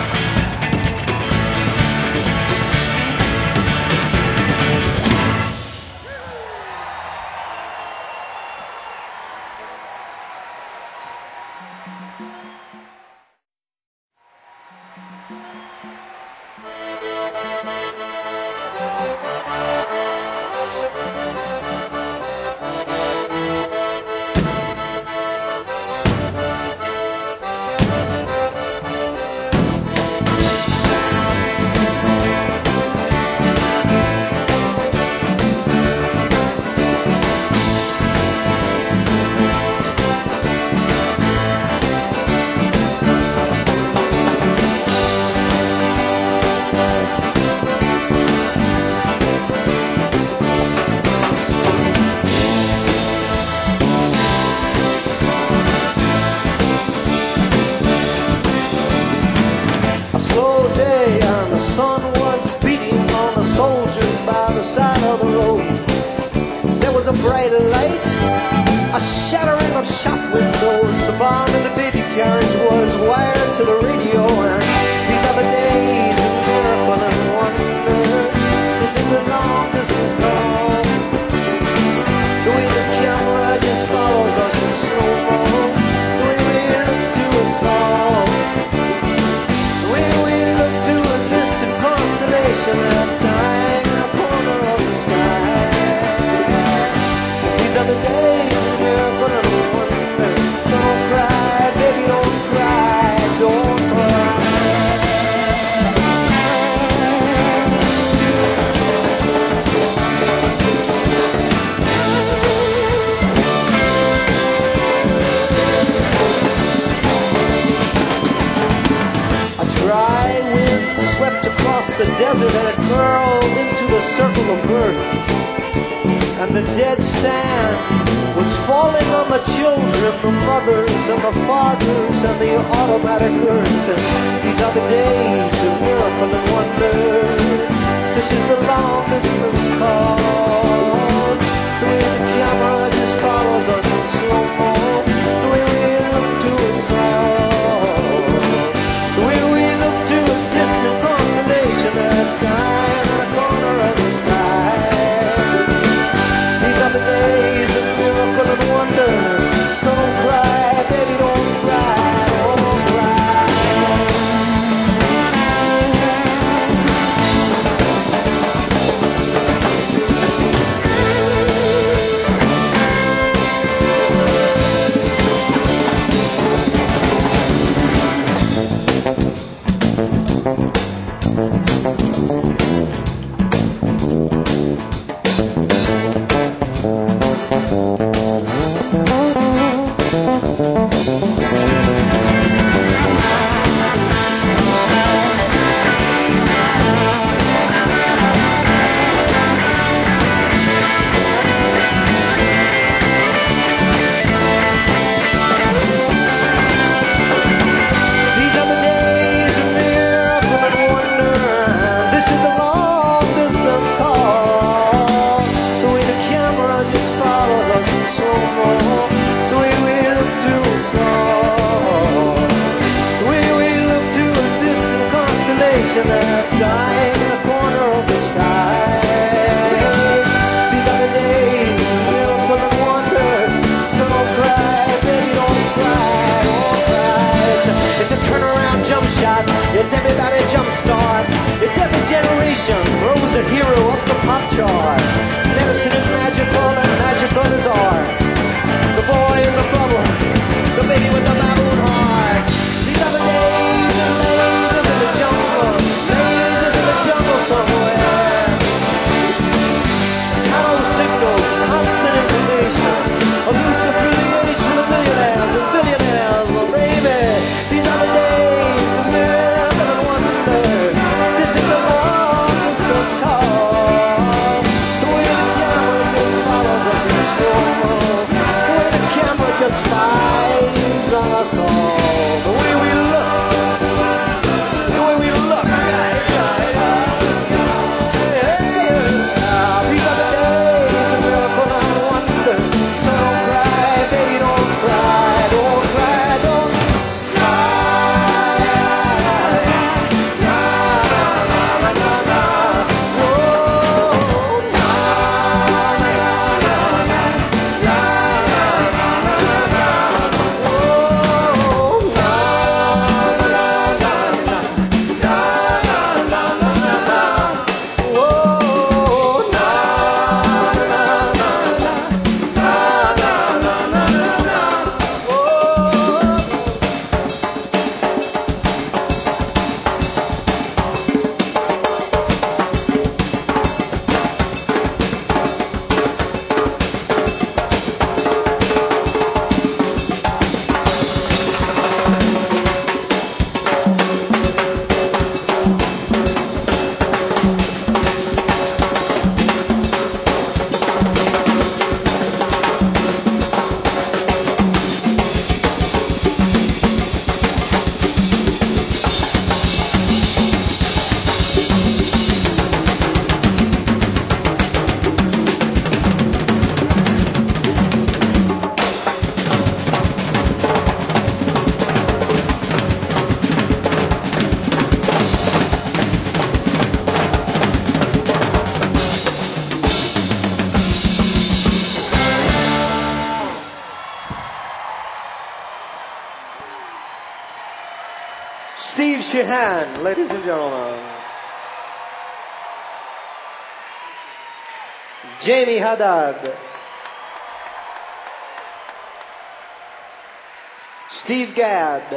The desert and it curled into the circle of birth, and the dead sand was falling falling on the children, the mothers and the fathers and the automatic earth. These are the days of miracle and wonder. This is the long distance call. The way the camera just follows us in slow-mo. The way we look to a song. The way we look to a distant constellation that's dying in a corner of the sky. These are the days of miracle and wonder. So don't cry, baby, don't cry, don't cry. That's dying in a corner of the sky. These are the days of miracle and wonder. So don't cry, baby, don't cry, don't cry. It's a, it's a turnaround jump shot. It's everybody jump start. It's every generation throws a hero up the pop charts. Medicine is magical and magical is art. The boy in the bubble, the baby with the baboon heart. These are the days and lasers in the jungle. Somewhere, hollow signals, constant information, elusive affiliation of millionaires and billionaires. Well, baby, these are the days of miracle and wonder. This is the long distance call. The way the camera just follows us in slow-mo. The way the camera just spies on us all. The way we look, the way we look. Steve Sheehan, ladies and gentlemen. Jamie Haddad. Steve Gadd.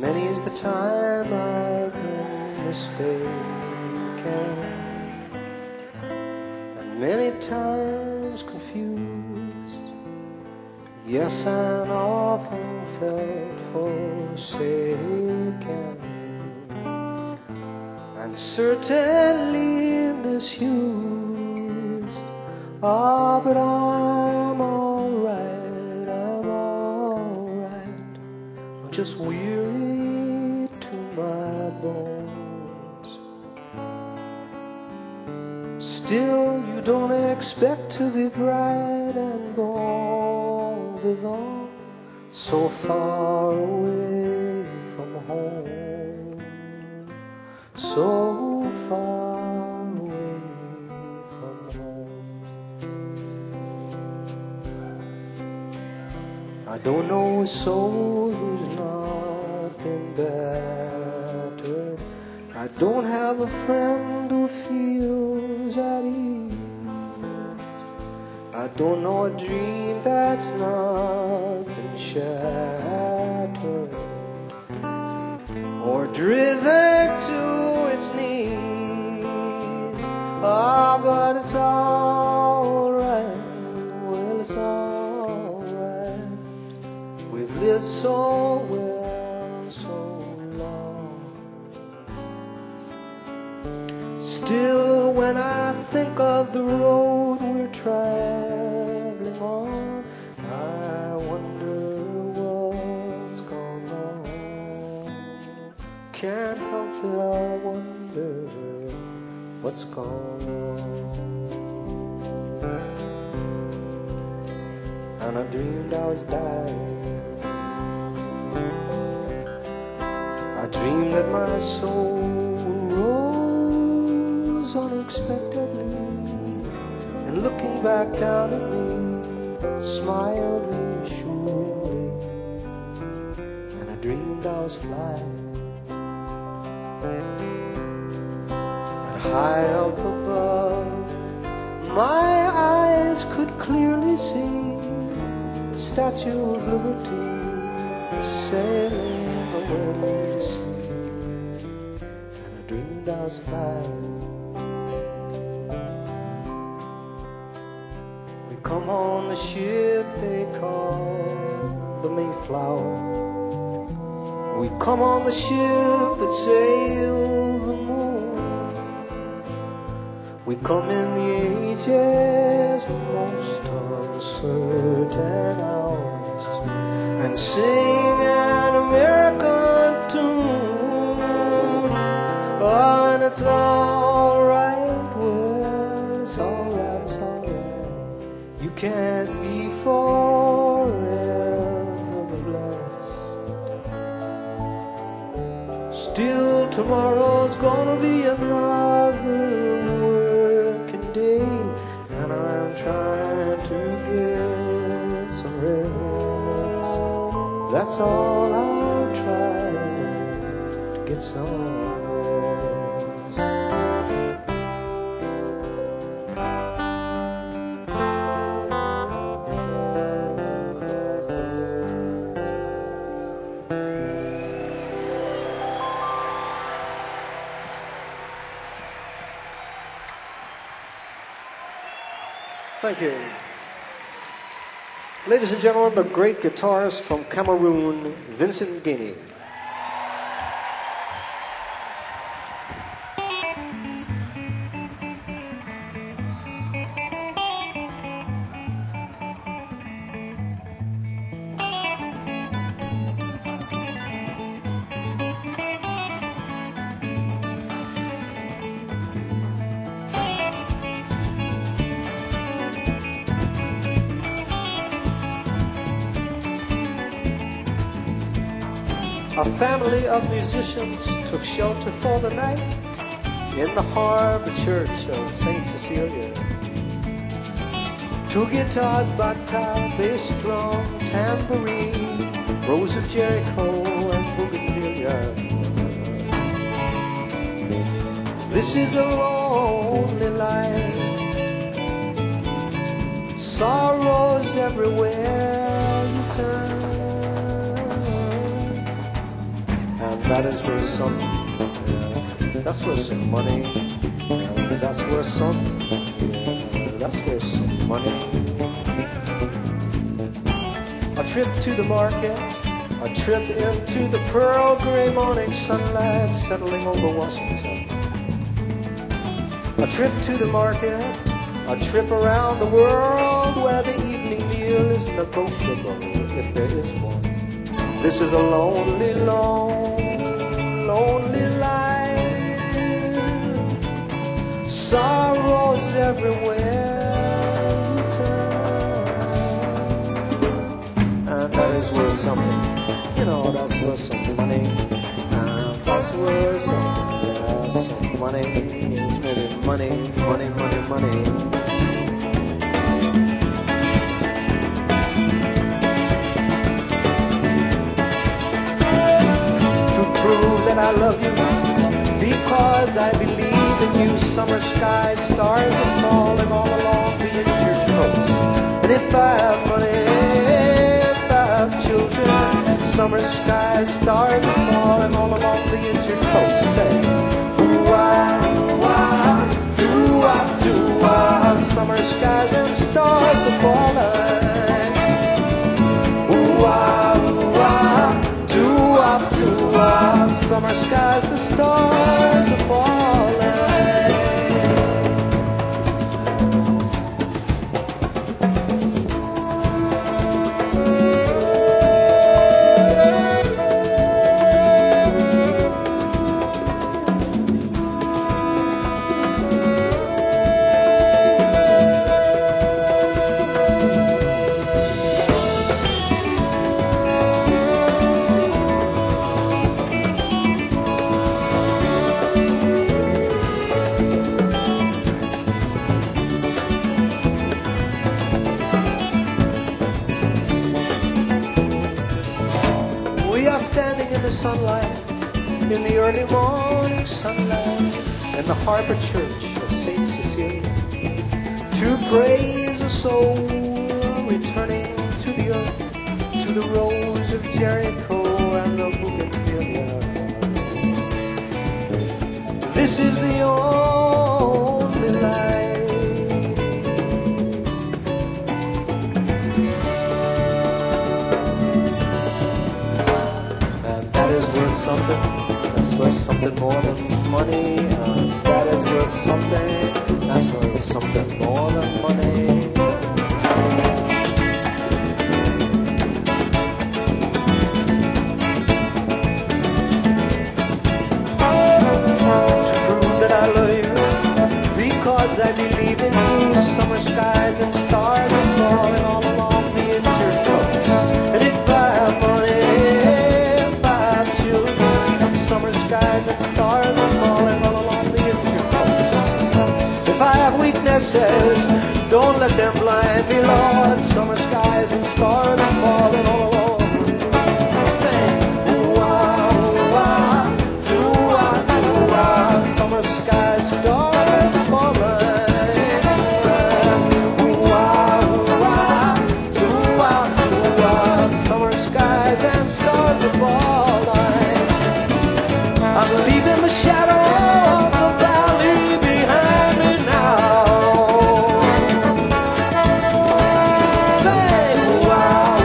Many's the time I've been mistaken, and many times confused. Yes, and often felt forsaken, and certainly misused. Ah, but I'm alright, I'm alright. I'm just weary to my bones. Still, you don't expect to be bright and bon vivant so far away from home, so far away from home. I don't know a soul who's not been battered. I don't have a friend who feels at ease. I don't know a dream that's not been shattered or driven to its knees. Ah, but it's alright, well, it's alright. We've lived so well, so long. Still, when I think of the road we're traveling on, I wonder what's gone on. Can't help it, I wonder what's gone on. And I dreamed I was dying. I dreamed that my soul rose unexpectedly, and looking back down at me, smiled reassuringly. And I dreamed I was flying, and high up above, my eyes could clearly see the Statue of Liberty sailing away to sea. And I dreamed I was flying. We come on the ship they call the Mayflower. We come on the ship that sailed the moon. We come in the ages most uncertain hours, and sing an American tune. Oh, and it's alright, well, it's alright, it's alright. You can't be forever blessed. Still, tomorrow's gonna be another working day, and I'm trying to get some rest. That's all I'm trying, to get some rest. Thank you. Ladies and gentlemen, the great guitarist from Cameroon, Vincent Guinea. A family of musicians took shelter for the night in the harbor church of Saint Cecilia. Two guitars, bata, bass drum, tambourine, Rose of Jericho and bougainvillea. This is a lonely life, sorrows everywhere you turn. that is worth something. Yeah, that's worth some money. Yeah, that's worth something. Yeah, that's worth some money. A trip to the market, a trip into the pearl gray morning sunlight settling over Washington. A trip to the market, a trip around the world where the evening meal is negotiable if there is one. This is a lonely, lone, lonely life. Sorrows everywhere you turn. And that is worth something. You know, that's worth some money. And that's worth something. Yeah, some money. Maybe money, money, money, money. That I love you because I believe in you. Summer skies, stars are falling all along the injured coast. And if I have money, if I have children, summer skies, stars are falling all along the injured coast. Say, ooh-ah, ooh-ah, doo-ah, doo-ah, summer skies and stars are falling. Ooh-ah, ooh-ah, doo-ah, doo-ah, summer skies, the stars are falling. Standing in the sunlight, in the early morning sunlight, in the harbor church of Saint Cecilia, to praise a soul returning to the earth, to the rose of Jericho and the bougainvillea. This is the only life. Something that's worth something more than money, and that is worth something that's worth something more than money. To prove that I love you, because I believe in you, summer skies and stars are falling all along the injured coast. And if I have money, summer skies and stars are falling all along the injured coast. If I have weaknesses, don't let them blind me, Lord. Summer skies and stars are falling all along. Sing, ooh-ah, ooh-ah, doo-ah, doo-ah, summer skies, stars are falling. Ooh-ah, ooh-ah, doo-ah, doo-ah, summer skies and stars are falling. I'm leaving the shadow of the valley behind me now. Say, wow,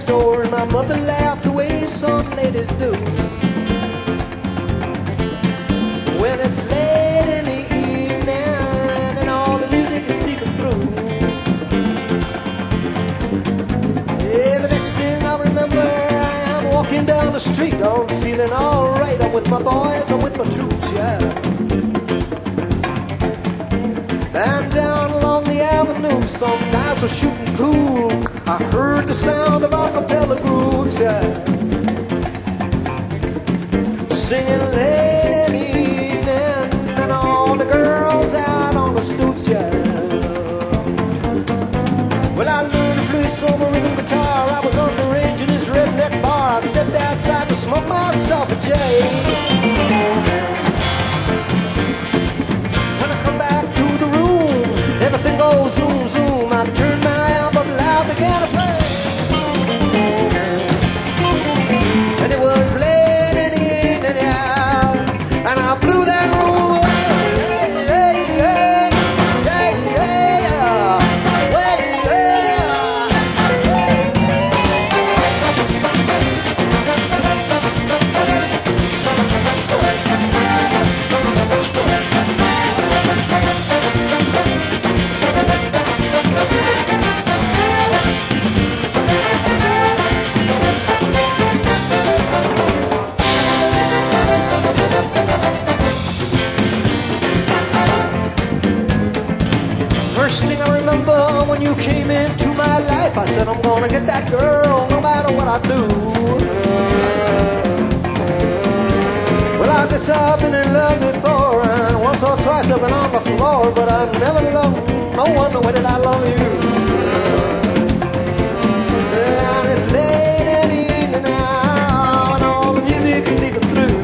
next door, and my mother laughed the way some ladies do. When it's late in the evening and all the music is seeping through. Yeah, the next thing I remember, I am walking down the street. I'm feeling alright. I'm with my boys, I'm with my troops, yeah. And down along the avenue, some guys were shooting pool. I heard the sound of acapella grooves, yeah. Singing late in the evening, and all the girls out on the stoops, yeah. Well, I learned to play some rhythm guitar. I was underage in this redneck bar. I stepped outside to smoke myself a J. When I come back to the room, everything goes zoom, zoom. I turn my album loud, began to play. And it was late in the evening, yeah, and I blew that room away. Yeah, yeah, yeah, yeah, yeah. Well, first thing I remember when you came into my life, I said I'm gonna get that girl no matter what I do. Well, I guess I've been in love before, and once or twice I've been on the floor, but I never loved no one the way that I love you. And it's late in the evening now, and all the music is seeping through.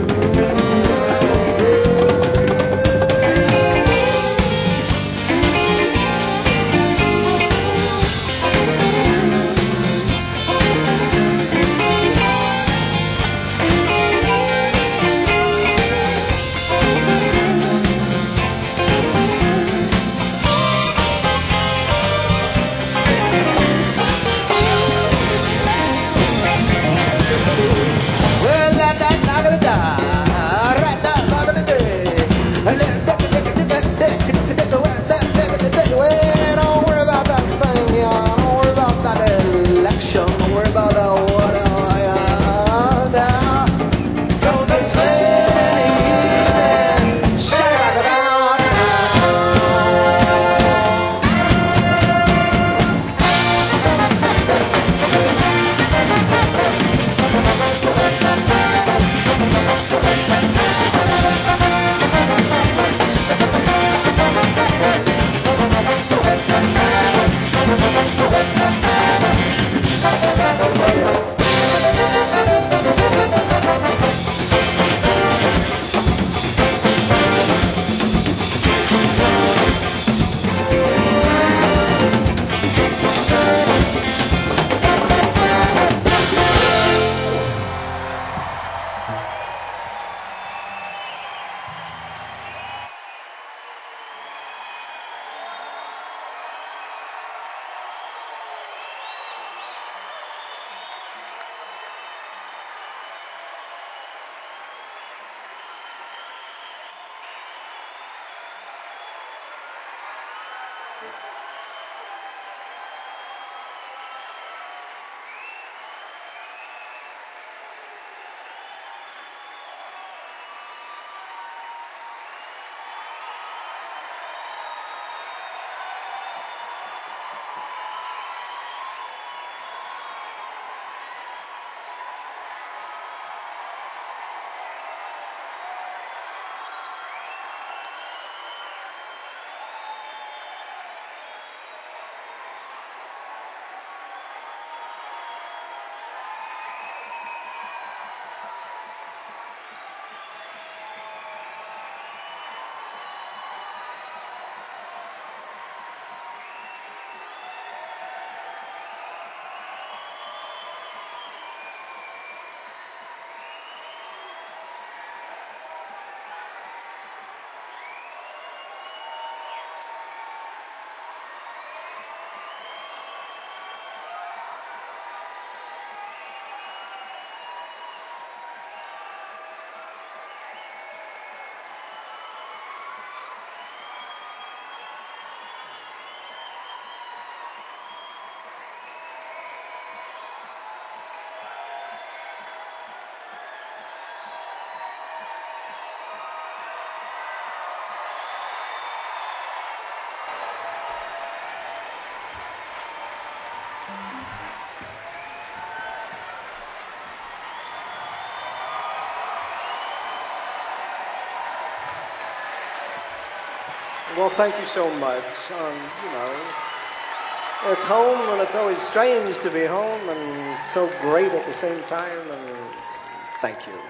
Well, thank you so much. Um, you know, it's home and it's always strange to be home and so great at the same time. And thank you.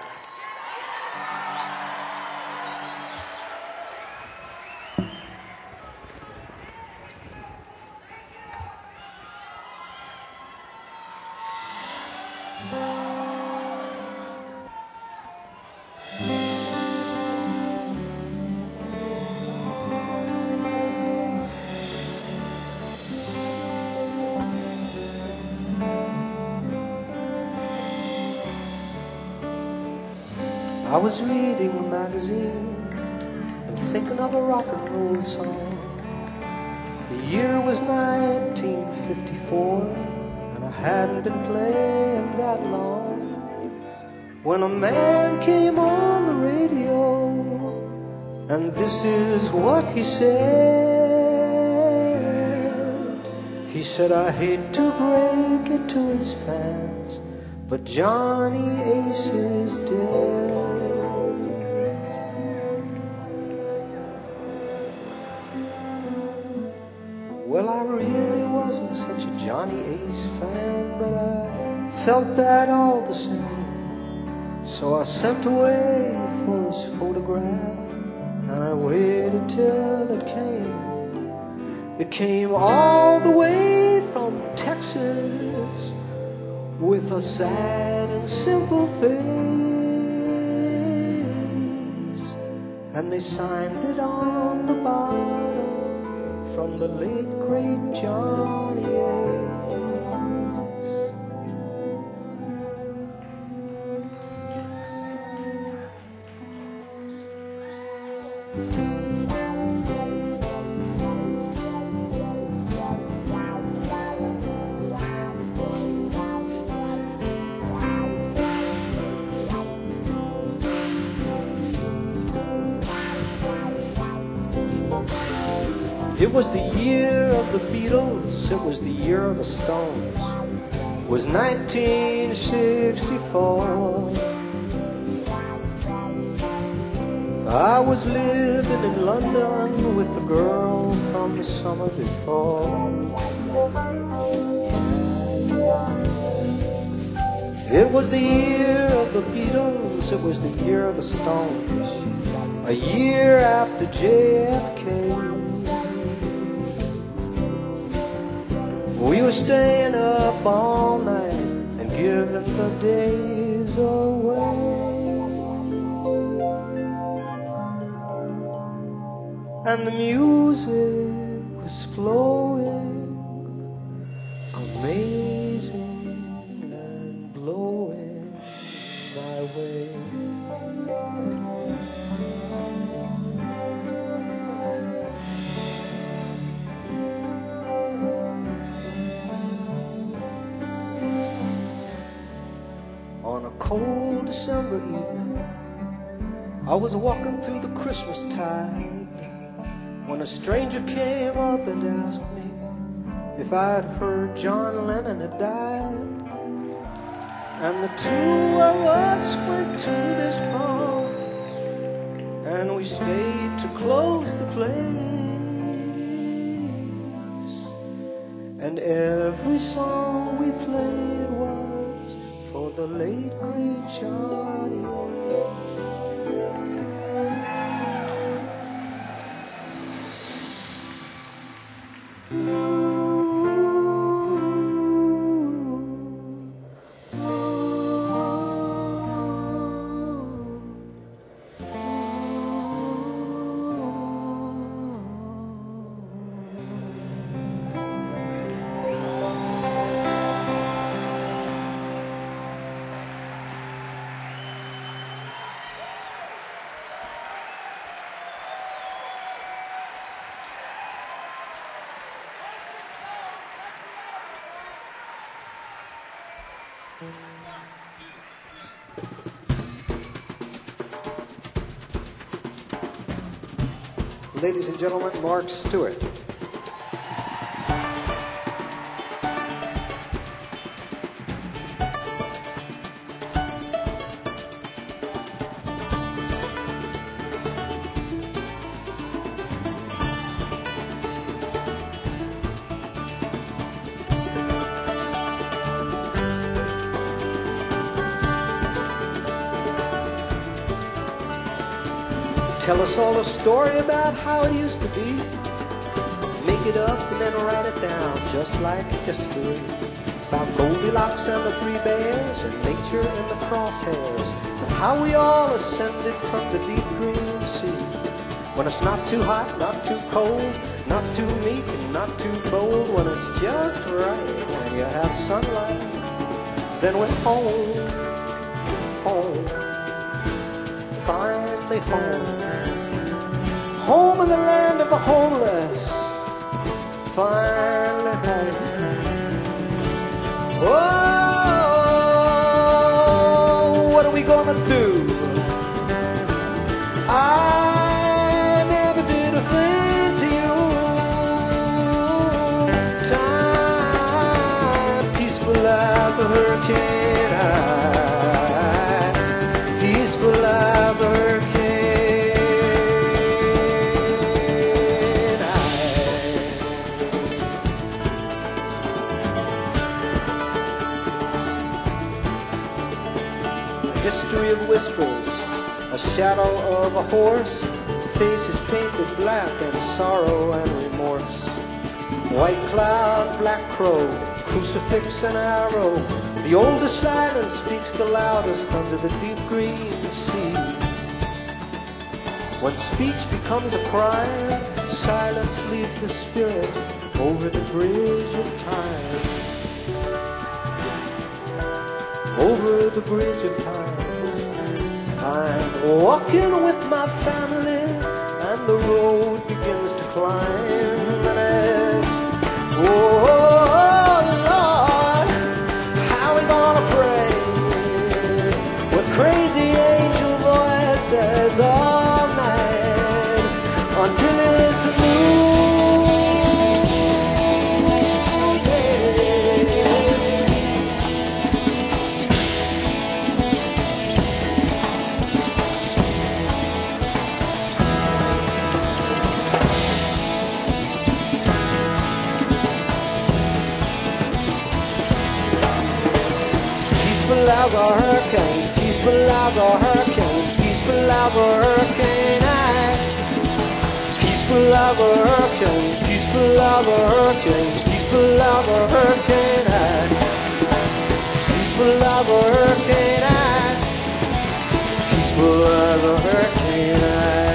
I was reading a magazine and thinking of a rock and roll song. The year was nineteen fifty-four, and I hadn't been playing that long, when a man came on the radio, and this is what he said. He said, I hate to break it to his fans, but Johnny Ace is dead. Well, I really wasn't such a Johnny Ace fan, but I felt bad all the same. So I sent away for his photograph, and I waited till it came. It came all the way from Texas, with a sad and simple face, and they signed it on the bottom, from the late great Johnny Ace. It was the year of the Beatles, it was the year of the Stones. It was nineteen sixty-four. I was living in London with the girl from the summer before. It was the year of the Beatles, it was the year of the Stones, a year after J F K. We were staying up all night and giving the days away, and the music was flowing, amazing and blowing my way. On a cold December evening, I was walking through the Christmas tide, when a stranger came up and asked me if I'd heard John Lennon had died. And the two of us went to this pub, and we stayed to close the place, and every song we played was for the late great Johnny Ace. Ladies and gentlemen, Mark Stewart. Tell us all a story about how it used to be. Make it up and then write it down just like history. About Goldilocks and the three bears and nature in the crosshairs, and how we all ascended from the deep green sea. When it's not too hot, not too cold, not too meek and not too bold, when it's just right and you have sunlight, then we're home, home, finally home. Home in the land of the homeless, finally home. Oh, what are we gonna do? I never did a thing to you. Time, peaceful as a hurricane. I, peaceful as a hurricane. History of whispers, a shadow of a horse, faces painted black and sorrow and remorse. White cloud, black crow, crucifix and arrow, the oldest silence speaks the loudest under the deep green sea. When speech becomes a crime, silence leads the spirit over the bridge of time. Over the bridge of time. I'm walking with my family and the road begins to climb, and it's, oh Lord, how we gonna pray with crazy angel voices all night until it's a new as a hurricane, peaceful as a hurricane, peaceful as a hurricane, aye. Peaceful as a hurricane, peaceful as a hurricane, peaceful as a hurricane, aye. Peaceful as a hurricane, aye. Peaceful as a hurricane, aye.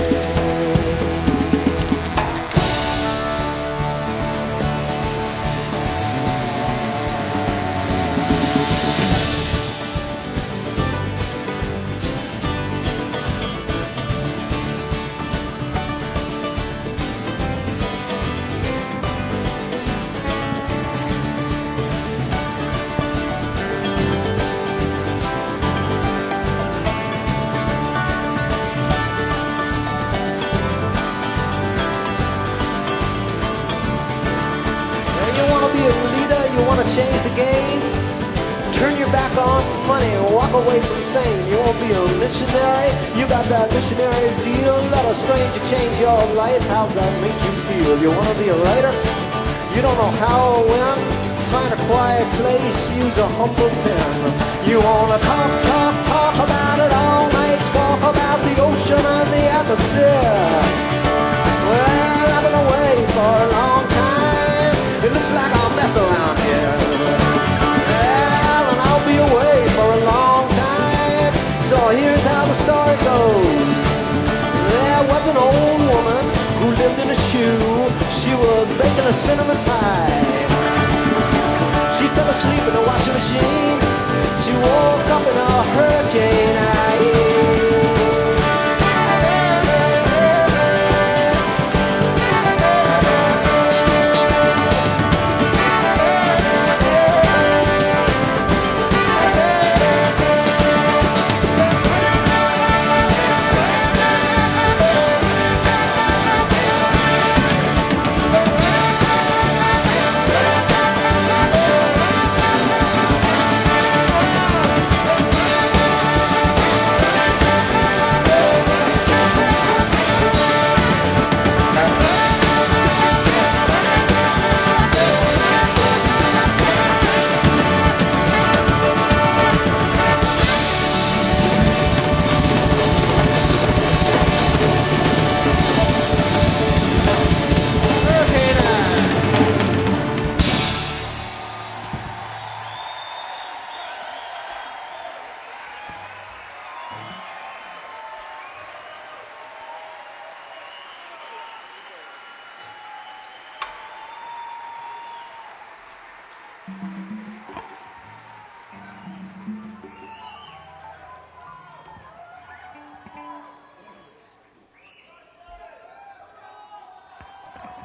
Change the game, turn your back on money, walk away from fame. You won't be a missionary, you got that missionary zeal. Let a stranger change your life, how's that make you feel? You wanna be a writer, you don't know how or when, find a quiet place, use a humble pen. You wanna talk, talk, talk about it all night, talk about the ocean and the atmosphere. Well, I've been away for a long time, it looks like I'll mess around here. Well, and I'll be away for a long time, so here's how the story goes. There was an old woman who lived in a shoe. She was baking a cinnamon pie. She fell asleep in a washing machine. She woke up in a hurricane.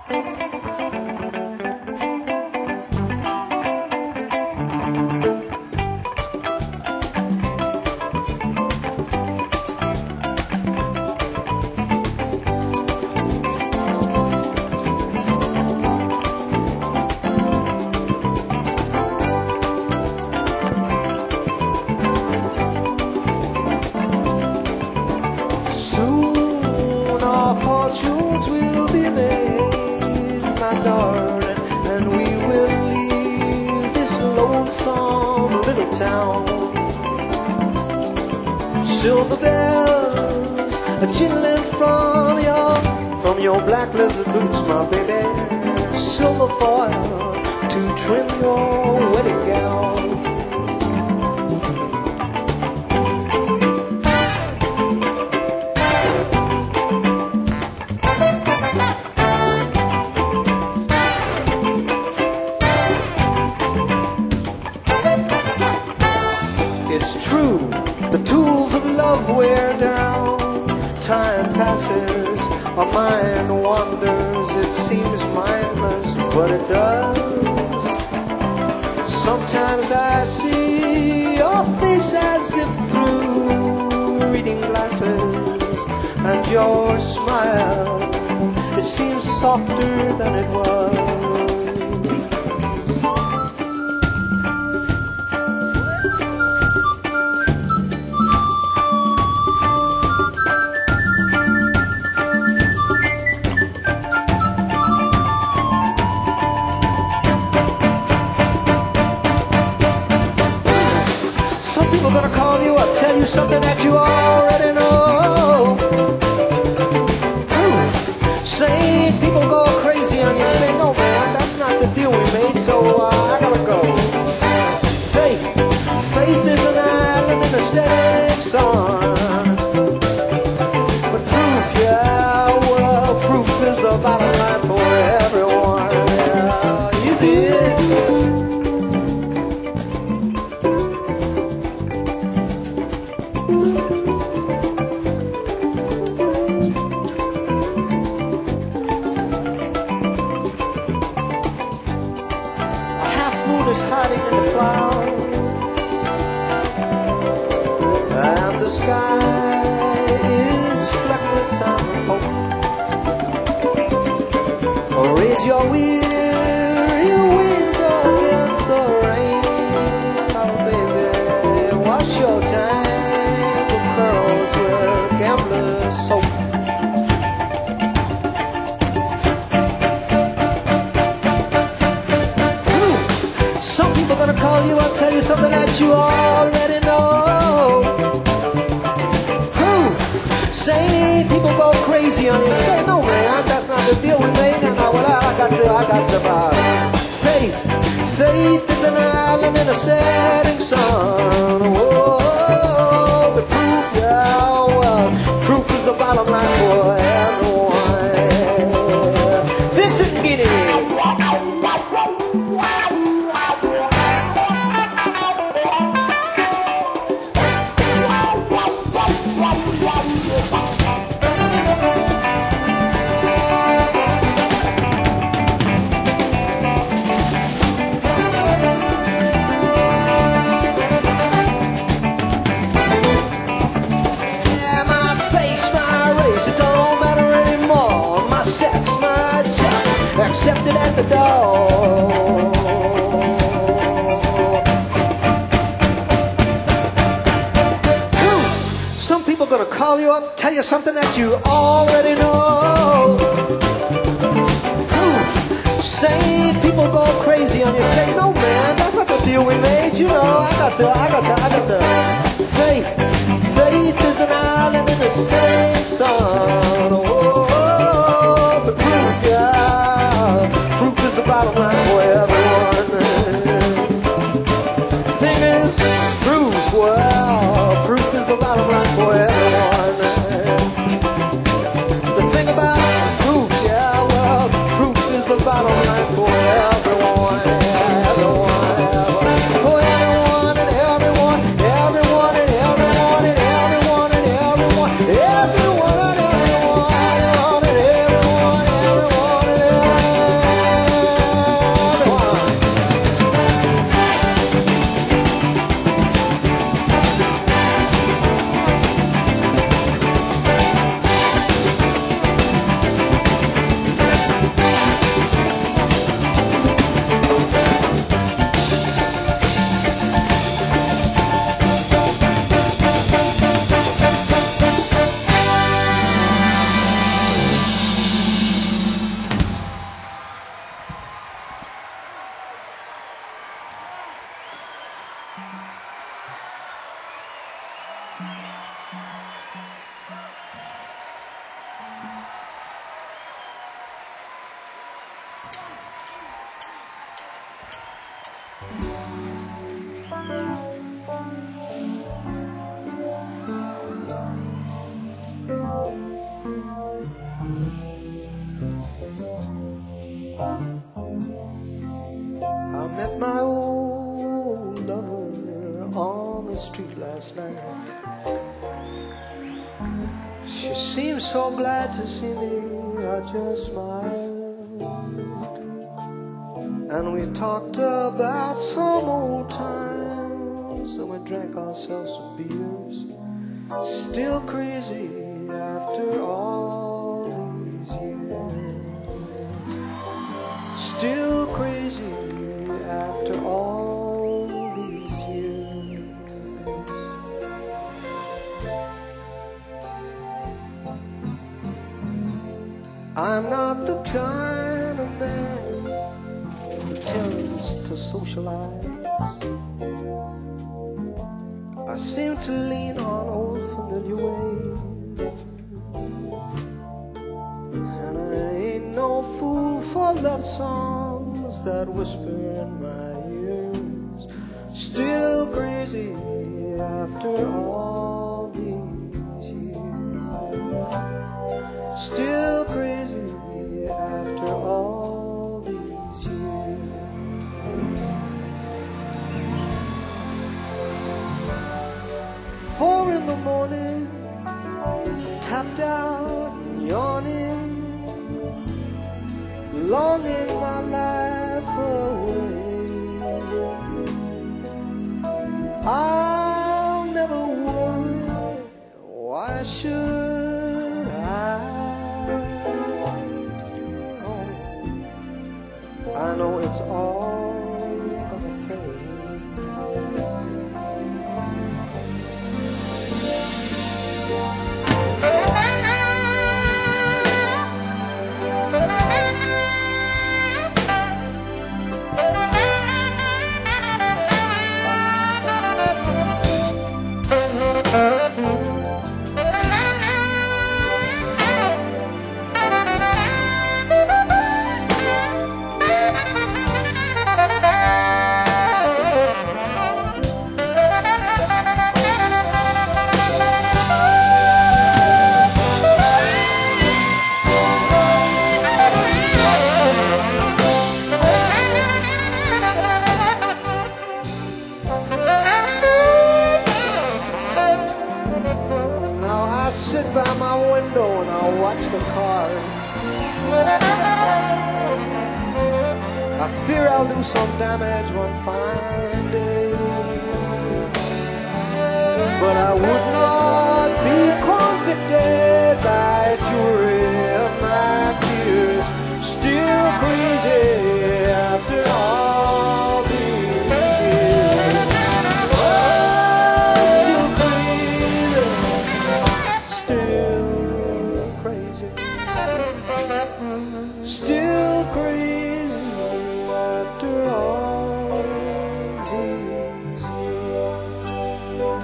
Soon our fortunes will be made, my darling, and we will leave this lonesome little town. Silver bells are jingling from your from your black leather boots, my baby. Silver foil to trim your wedding gown. It's true, the tools of love wear down. Time passes, our mind wanders. It seems mindless, but it does. Sometimes I see your face as if through reading glasses, and your smile, it seems softer than it was. People gonna call you up, tell you something that you already know. Proof. Saying people go crazy on you, say no man, that's not the deal we made, so uh, I gotta go. Faith, faith is an island in the setting sun. But proof, yeah, well, proof is the bottom line for everyone. Yeah, easy. Is hiding in the clouds, and the sky is flecked with signs of hope. Raise your weary wings against the rain, oh baby, wash your tangled curls with gambler's soap. Some people gonna call you up, tell you something that you already know. Proof. Saying people go crazy on you. Say no man, that's not the deal we made. And I, well, I got to, I got to survive. Faith, faith is an island in a setting sun. Whoa, but proof, yeah, well, proof is the bottom line for everyone. Vincent Guinea. It don't matter anymore. My sex, my job, accepted at the door. Proof. Some people gonna call you up, tell you something that you already know. Proof. Saying people go crazy on you. Say no man, that's not the deal we made. You know, I got to, I got to, I got to. Faith, faith is an island in the same sun. Oh, but proof, yeah, proof is the bottom line for everyone. Thing is, proof, well, proof is the bottom line for everyone. The thing about proof, yeah, well, proof is the bottom line for everyone. Everyone, everyone. For everyone and everyone, everyone and everyone and everyone and everyone, everyone and everyone. I met my old lover on the street last night. She seemed so glad to see me, I just smiled. And we talked about some old times, and we drank ourselves some beers. Still crazy after all these years. Still crazy after all these years. I'm not the kind of man who tends to socialize. I seem to lean on old familiar ways, and I ain't no fool for love songs that whisper in my ears. Still crazy after all these years. Still crazy after all these years. Four in the morning, tapped out and yawning, longing my life away. I'll never worry, why should I? I know it's all gonna fade. By my window and I'll watch the cars. I fear I'll do some damage one fine day, but I would not be convicted by a jury of my peers. Still crazy after all these years. Oh, still crazy. Still crazy, still crazy after all these years.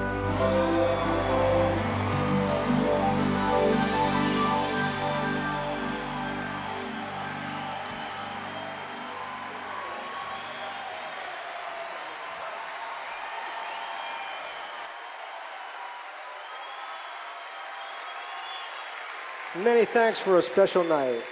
Many thanks for a special night.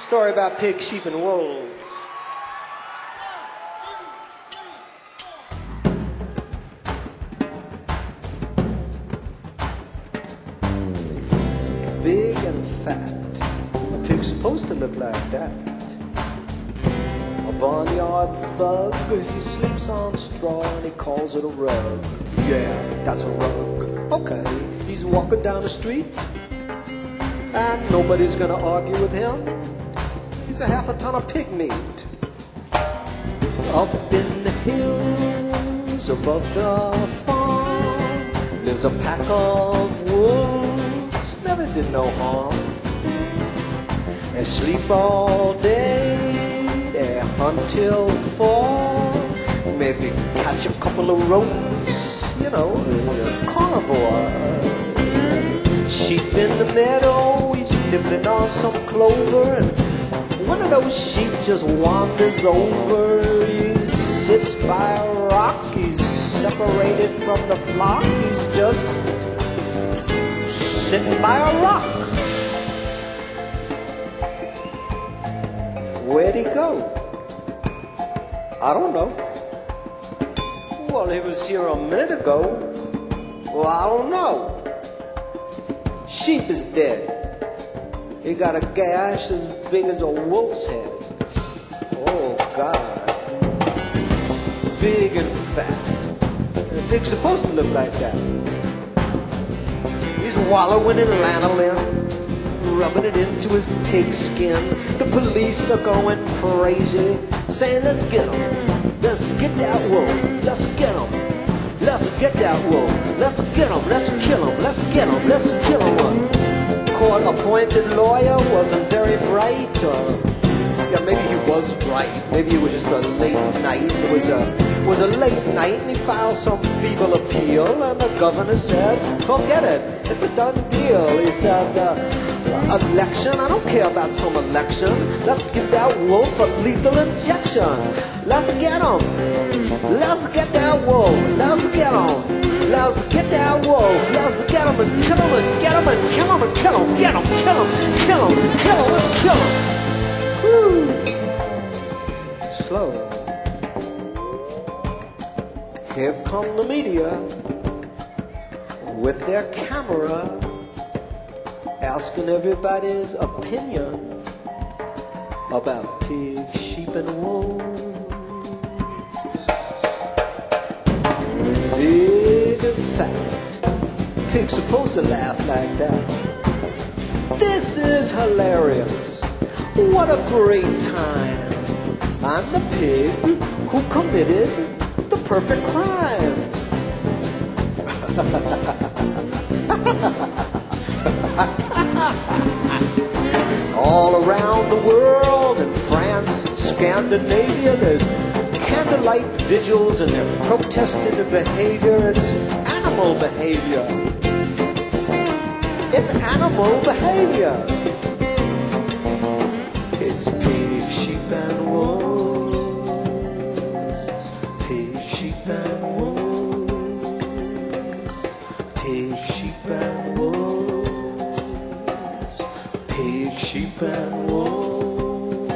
Story about pigs, sheep, and wolves. Big and fat. A pig's supposed to look like that. A barnyard thug, he sleeps on straw and he calls it a rug. Yeah, that's a rug. Okay, he's walking down the street and nobody's gonna argue with him. He's a half a ton of pig meat. Up in the hills above the farm lives a pack of wolves, never did no harm. They sleep all day, they hunt till fall, maybe catch a couple of roaches, you know, carnivore. Sheep in the meadow, he's nibbling on some clover, and one of those sheep just wanders over. He sits by a rock, he's separated from the flock, he's just sitting by a rock. Where'd he go? I don't know. Well, he was here a minute ago. Well, I don't know. Sheep is dead. He got a gash as big as a wolf's head. Oh, God. Big and fat. A pig's supposed to look like that. He's wallowing in lanolin, rubbing it into his pig skin. The police are going crazy, saying, let's get him. Let's get that wolf. Let's get him. Let's get that wolf. Let's get him. Let's kill him. Let's get him. Let's kill him. Court-appointed lawyer wasn't very bright. Or, yeah, maybe he was bright. Maybe it was just a late night. It was a it was a late night, and he filed some feeble appeal. And the governor said, "Forget it. It's a done deal." He said, uh, "Election? I don't care about some election. Let's give that wolf a lethal injection. Let's get him. Let's get that wolf. Let's get him. Let's get that wolf. Let's get him and kill him and get him and kill him and kill him. Get him, kill him, kill him, kill him. Let's kill him." Whew. Slow. Here come the media with their camera, asking everybody's opinion about pig, sheep, and wolves. Big and fat. Pig's supposed to laugh like that. This is hilarious. What a great time. I'm the pig who committed the perfect crime. All around the world, in France and Scandinavia, there's candlelight vigils and they're protesting the behavior. It's animal behavior. It's animal behavior. It's pig, sheep, and wolves. Pig, sheep, and wolves. Pig, sheep, and wolves. Pig, sheep, and wolves.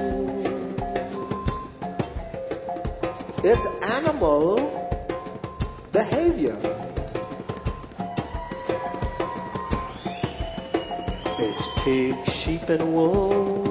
It's animal behavior. It's pig, sheep, and wolves.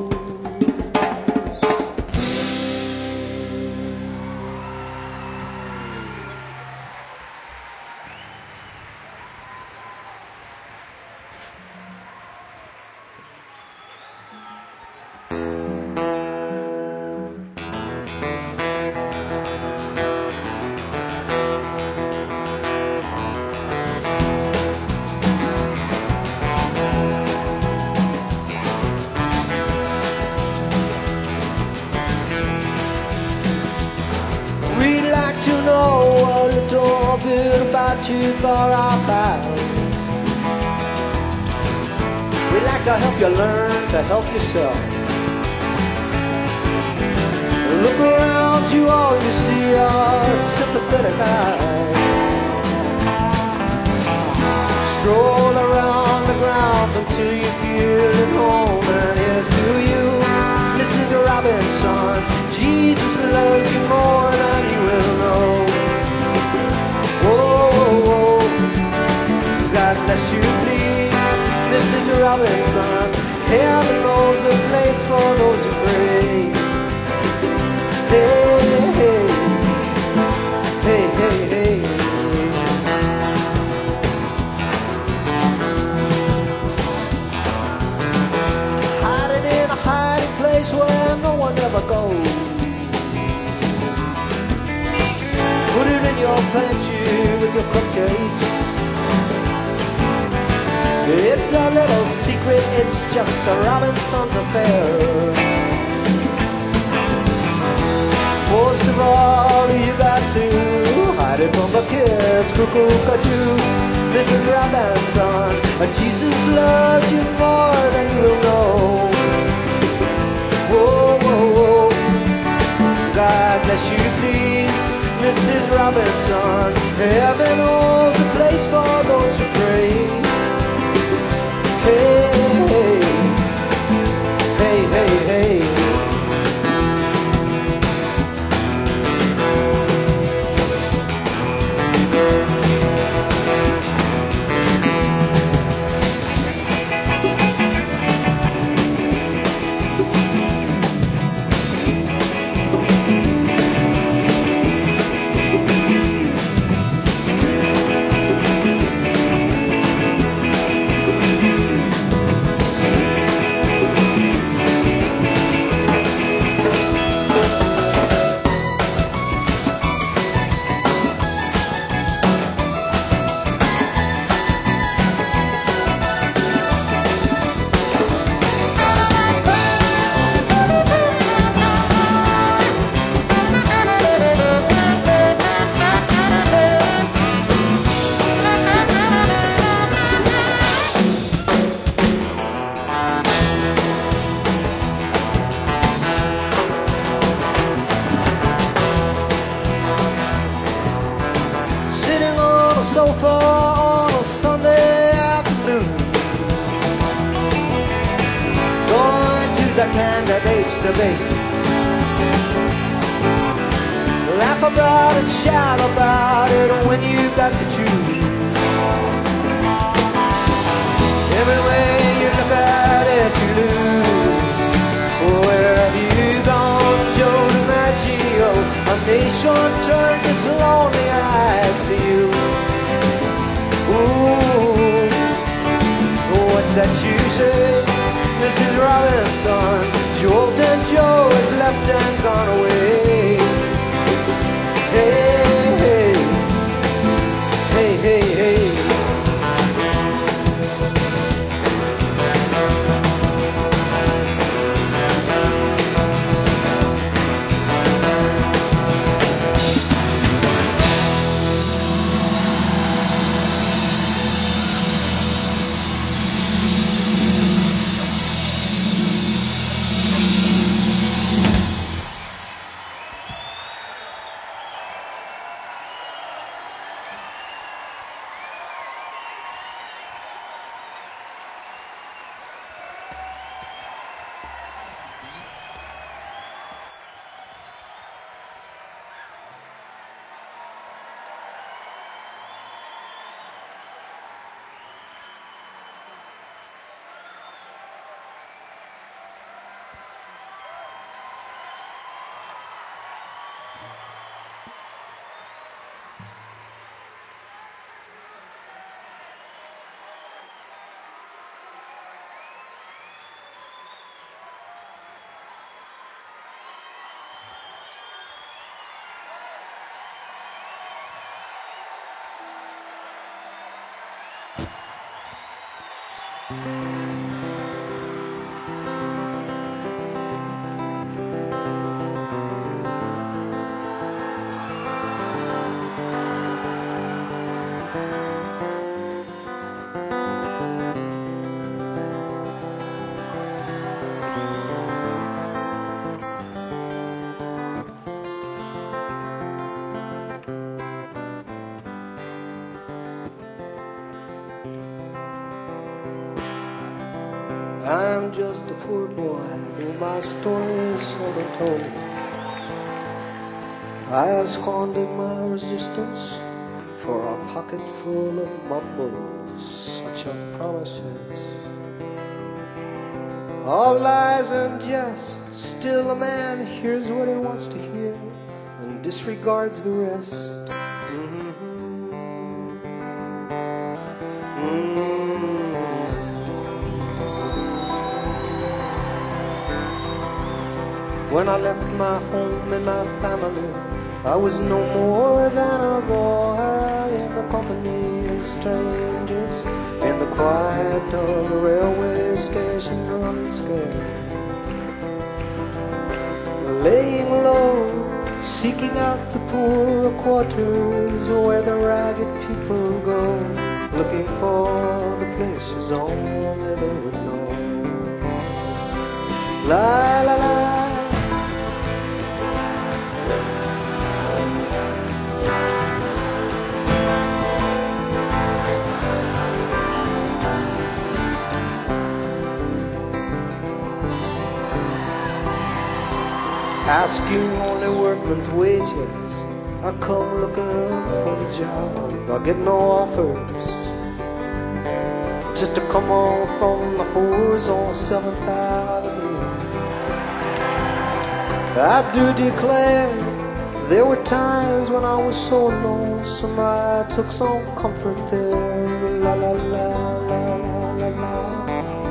You for our pals. We'd like to help you learn to help yourself. Look around you, all you see are sympathetic eyes. Stroll around the grounds until you feel at home. And here's to you, plant you with your cupcakes. It's a little secret, it's just a Robinson's affair. Most of all, you got to hide it from the kids, cuckoo-cuckoo. Missus Robinson, Jesus loves you more than you'll know. Whoa, whoa, whoa. God bless you, please, Missus Robinson. Heaven holds a place for those who pray. Hey, hey, hey, hey, hey. Sofa on a Sunday afternoon, going to the candidates debate. Laugh about it, shout about it when you got to choose. Every way you look at it, you lose. Where have you gone, Joe DiMaggio? A nation turns its lonely eyes to you. Ooh, what's that you say, Missus Robinson? Jolton Joe has left and gone away. Hey, hey, hey, hey, hey. I'm just a poor boy who my stories seldom told. I have squandered my resistance for a pocket full of mumbles, such are promises. All lies and jest, still a man hears what he wants to hear and disregards the rest. Mm-hmm. Mm-hmm. When I left my home and my family I was no more than a boy in the company of strangers, in the quiet of the railway station, running scared, laying low, seeking out the poor quarters where the ragged people go, looking for the places only they would know. La la la. Asking only workman's wages, I come looking for a job. I get no offers, just to come on from the whores on seventh Avenue. I do declare there were times when I was so lonesome I took some comfort there. La la la la la la la.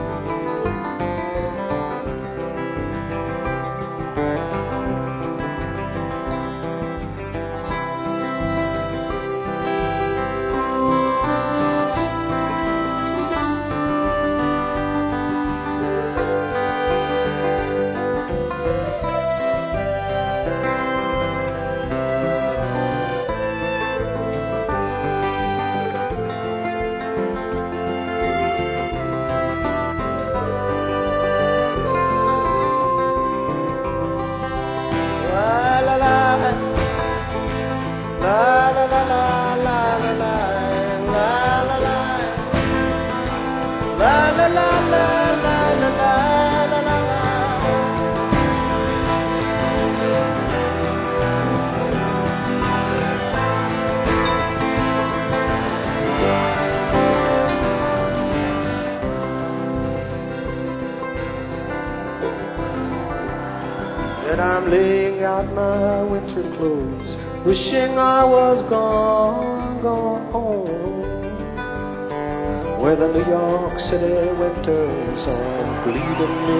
And I'm laying out my winter clothes, wishing I was gone, gone home, where the New York City winters are bleeding me,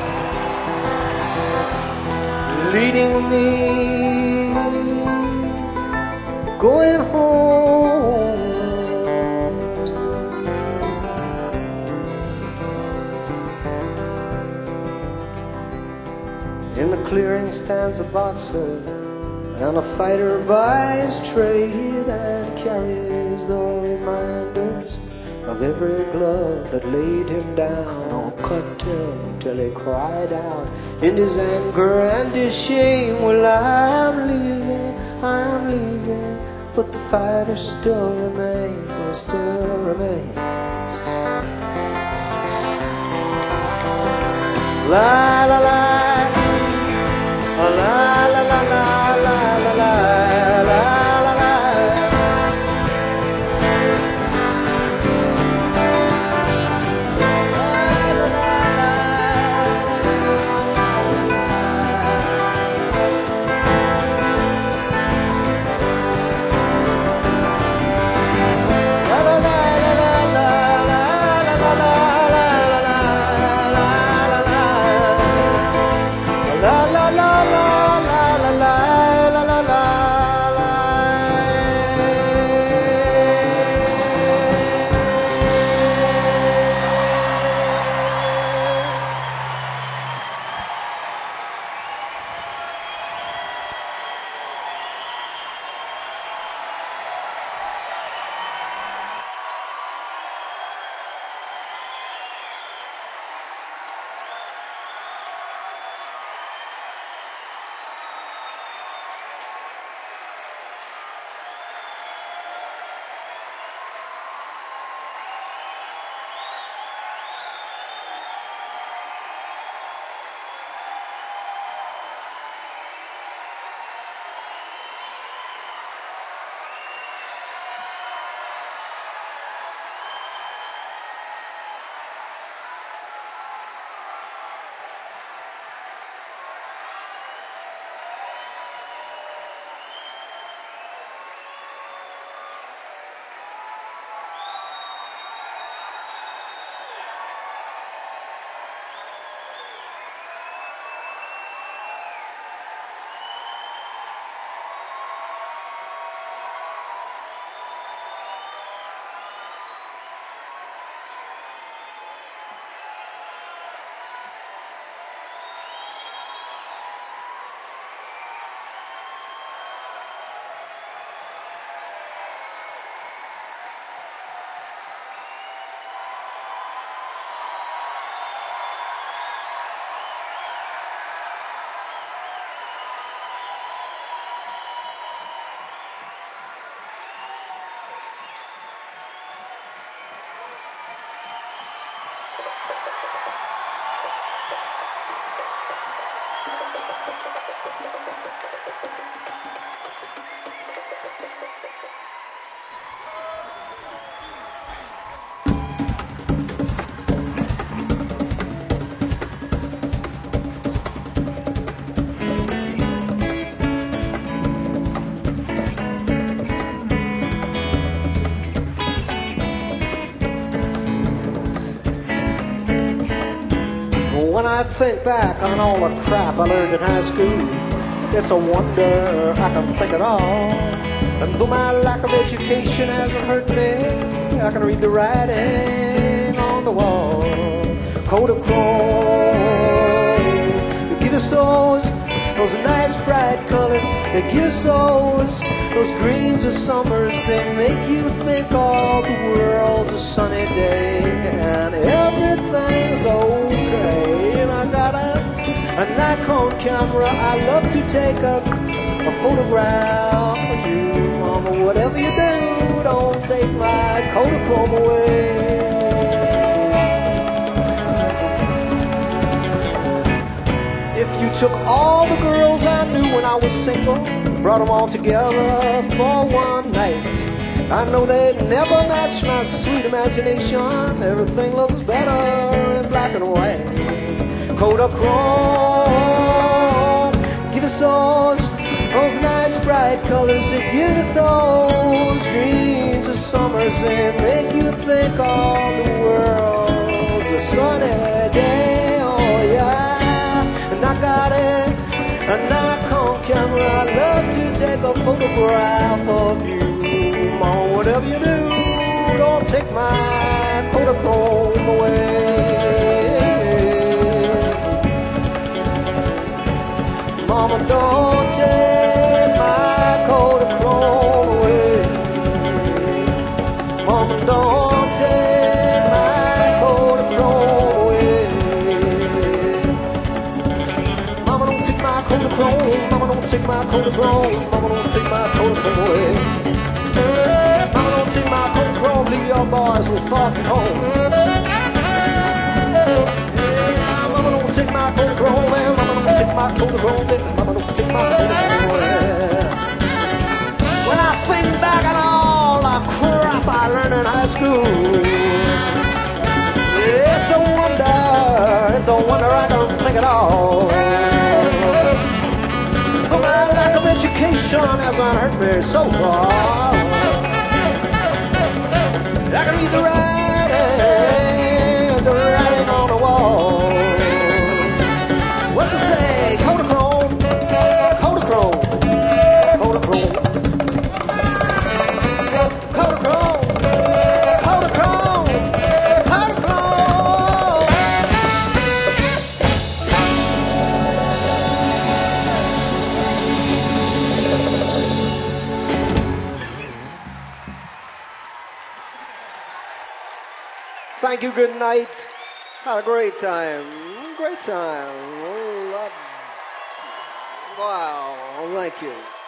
leading me, going home. In the clearing stands a boxer and a fighter by his trade, and carries the reminders of every glove that laid him down or cut him till he cried out in his anger and his shame. Well, I'm leaving, I'm leaving, but the fighter still remains, well, still remains. La la la. La la la la la la la la la la. La la la la I think back on all the crap I learned in high school, it's a wonder I can think it all. And though my lack of education hasn't hurt me, I can read the writing on the wall. Kodachrome, give us those, those nice bright colors. They give us those, those greens of summers. They make you think all the world's a sunny day and everything's okay. And I got a, a Nikon camera. I love to take a, a photograph of you. Mama, whatever you do, don't take my Kodachrome away. If you took all the girls I knew when I was single, brought them all together for one night, I know they'd never match my sweet imagination. Everything looks better in black and white. Kodachrome, give us those, those nice bright colors. They give us those greens of summers and make you think all the world's a sunny day. Oh yeah. And I got it, a Nikon camera. I love to take a photograph of you. Mom, whatever you do, don't take my Kodachrome away. Mama, don't take my Kodachrome away. Mama, don't take my Kodachrome away. Mama, don't take my Kodachrome. Mama, don't take my Kodachrome. Mama, don't take my Kodachrome away. Mama, don't take my Kodachrome. Leave your boys so far from home. Yeah, Mama, don't take my Kodachrome. Man, Mama, don't take my Kodachrome. Mama, don't take my Kodachrome away. When I think back on all the crap I learned in high school, it's a wonder, it's a wonder I don't think at all. But my lack of education hasn't hurt me so far. I can read the writing, the writing on the wall. What's it say? Kodachrome, Kodachrome, Kodachrome, Kodachrome, Kodachrome, Kodachrome. Thank you, good night. Had a great time. Great time. Oh, that- Wow, thank you.